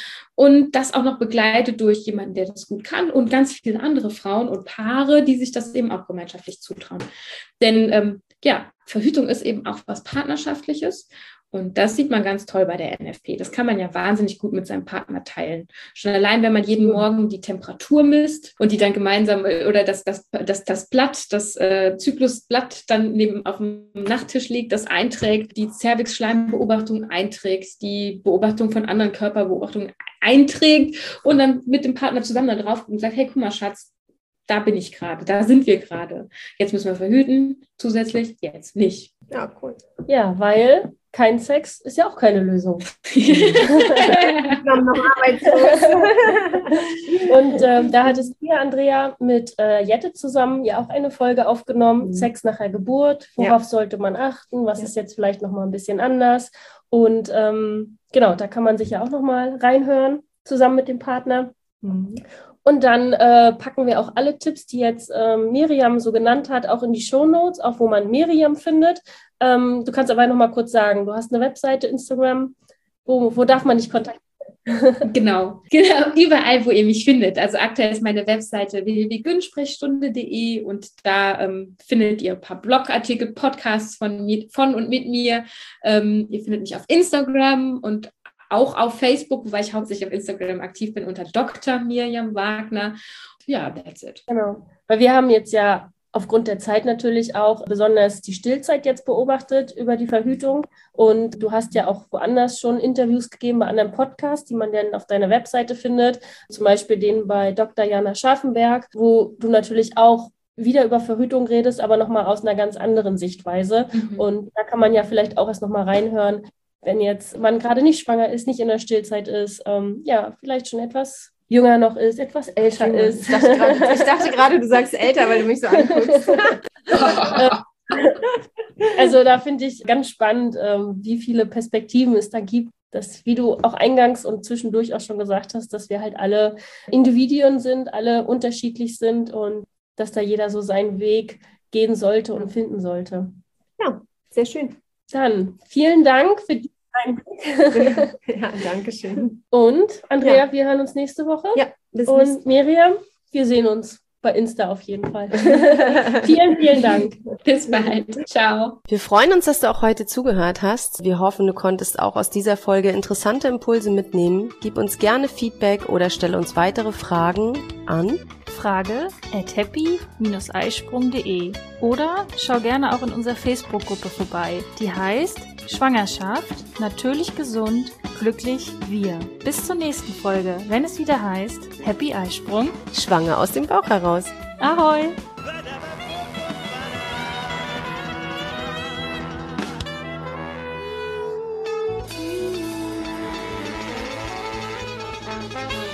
Und das auch noch begleitet durch jemanden, der das gut kann und ganz viele andere Frauen und Paare, die sich das eben auch gemeinschaftlich zutrauen. Denn ähm, ja, Verhütung ist eben auch was Partnerschaftliches. Und das sieht man ganz toll bei der N F P. Das kann man ja wahnsinnig gut mit seinem Partner teilen. Schon allein, wenn man jeden Morgen die Temperatur misst und die dann gemeinsam oder das, das, das, das Blatt, das äh, Zyklusblatt dann neben auf dem Nachttisch liegt, das einträgt, die Zervixschleimbeobachtung einträgt, die Beobachtung von anderen Körperbeobachtungen einträgt und dann mit dem Partner zusammen da drauf und sagt, hey, guck mal, Schatz, da bin ich gerade, da sind wir gerade. Jetzt müssen wir verhüten, zusätzlich jetzt nicht. Ja, cool. Ja, weil kein Sex ist ja auch keine Lösung. Wir haben noch arbeitslos. Und ähm, da hattest du ja, Andrea, mit äh, Jette zusammen ja auch eine Folge aufgenommen, Mhm. Sex nach der Geburt, worauf Ja. sollte man achten, was Ja. ist jetzt vielleicht nochmal ein bisschen anders. Und ähm, genau, da kann man sich ja auch nochmal reinhören, zusammen mit dem Partner. Mhm. Und dann äh, packen wir auch alle Tipps, die jetzt ähm, Miriam so genannt hat, auch in die Shownotes, auch wo man Miriam findet. Ähm, du kannst aber noch mal kurz sagen, du hast eine Webseite, Instagram, wo, wo darf man dich kontaktieren? Genau, genau, überall, wo ihr mich findet. Also aktuell ist meine Webseite w w w punkt gyn-sprechstunde punkt d e und da ähm, findet ihr ein paar Blogartikel, Podcasts von, mir, von und mit mir. Ähm, ihr findet mich auf Instagram und auch auf Facebook, wobei ich hauptsächlich auf Instagram aktiv bin, unter Doktor Mirjam Wagner. Ja, that's it. Genau, weil wir haben jetzt ja aufgrund der Zeit natürlich auch besonders die Stillzeit jetzt beobachtet über die Verhütung. Und du hast ja auch woanders schon Interviews gegeben bei anderen Podcasts, die man dann auf deiner Webseite findet. Zum Beispiel den bei Doktor Jana Scharfenberg, wo du natürlich auch wieder über Verhütung redest, aber nochmal aus einer ganz anderen Sichtweise. Mhm. Und da kann man ja vielleicht auch erst nochmal reinhören, wenn jetzt man gerade nicht schwanger ist, nicht in der Stillzeit ist, ähm, ja, vielleicht schon etwas jünger noch ist, etwas älter ist. Ich dachte gerade, ich dachte gerade, du sagst älter, weil du mich so anguckst. Also da finde ich ganz spannend, ähm, wie viele Perspektiven es da gibt, dass, wie du auch eingangs und zwischendurch auch schon gesagt hast, dass wir halt alle Individuen sind, alle unterschiedlich sind und dass da jeder so seinen Weg gehen sollte und finden sollte. Ja, sehr schön. Dann vielen Dank für die Einblick. Ja, danke schön. Und Andrea, Ja. wir hören uns nächste Woche. Ja, bis nächste Und Miriam, wir sehen uns bei Insta auf jeden Fall. Vielen, vielen Dank. Bis bald. Ciao. Wir freuen uns, dass du auch heute zugehört hast. Wir hoffen, du konntest auch aus dieser Folge interessante Impulse mitnehmen. Gib uns gerne Feedback oder stelle uns weitere Fragen an Frage at happy Bindestrich eisprung punkt de oder schau gerne auch in unserer Facebook-Gruppe vorbei. Die heißt Schwangerschaft, natürlich gesund, glücklich wir. Bis zur nächsten Folge, wenn es wieder heißt Happy Eisprung. Schwanger aus dem Bauch heraus. Ahoi! Thank you.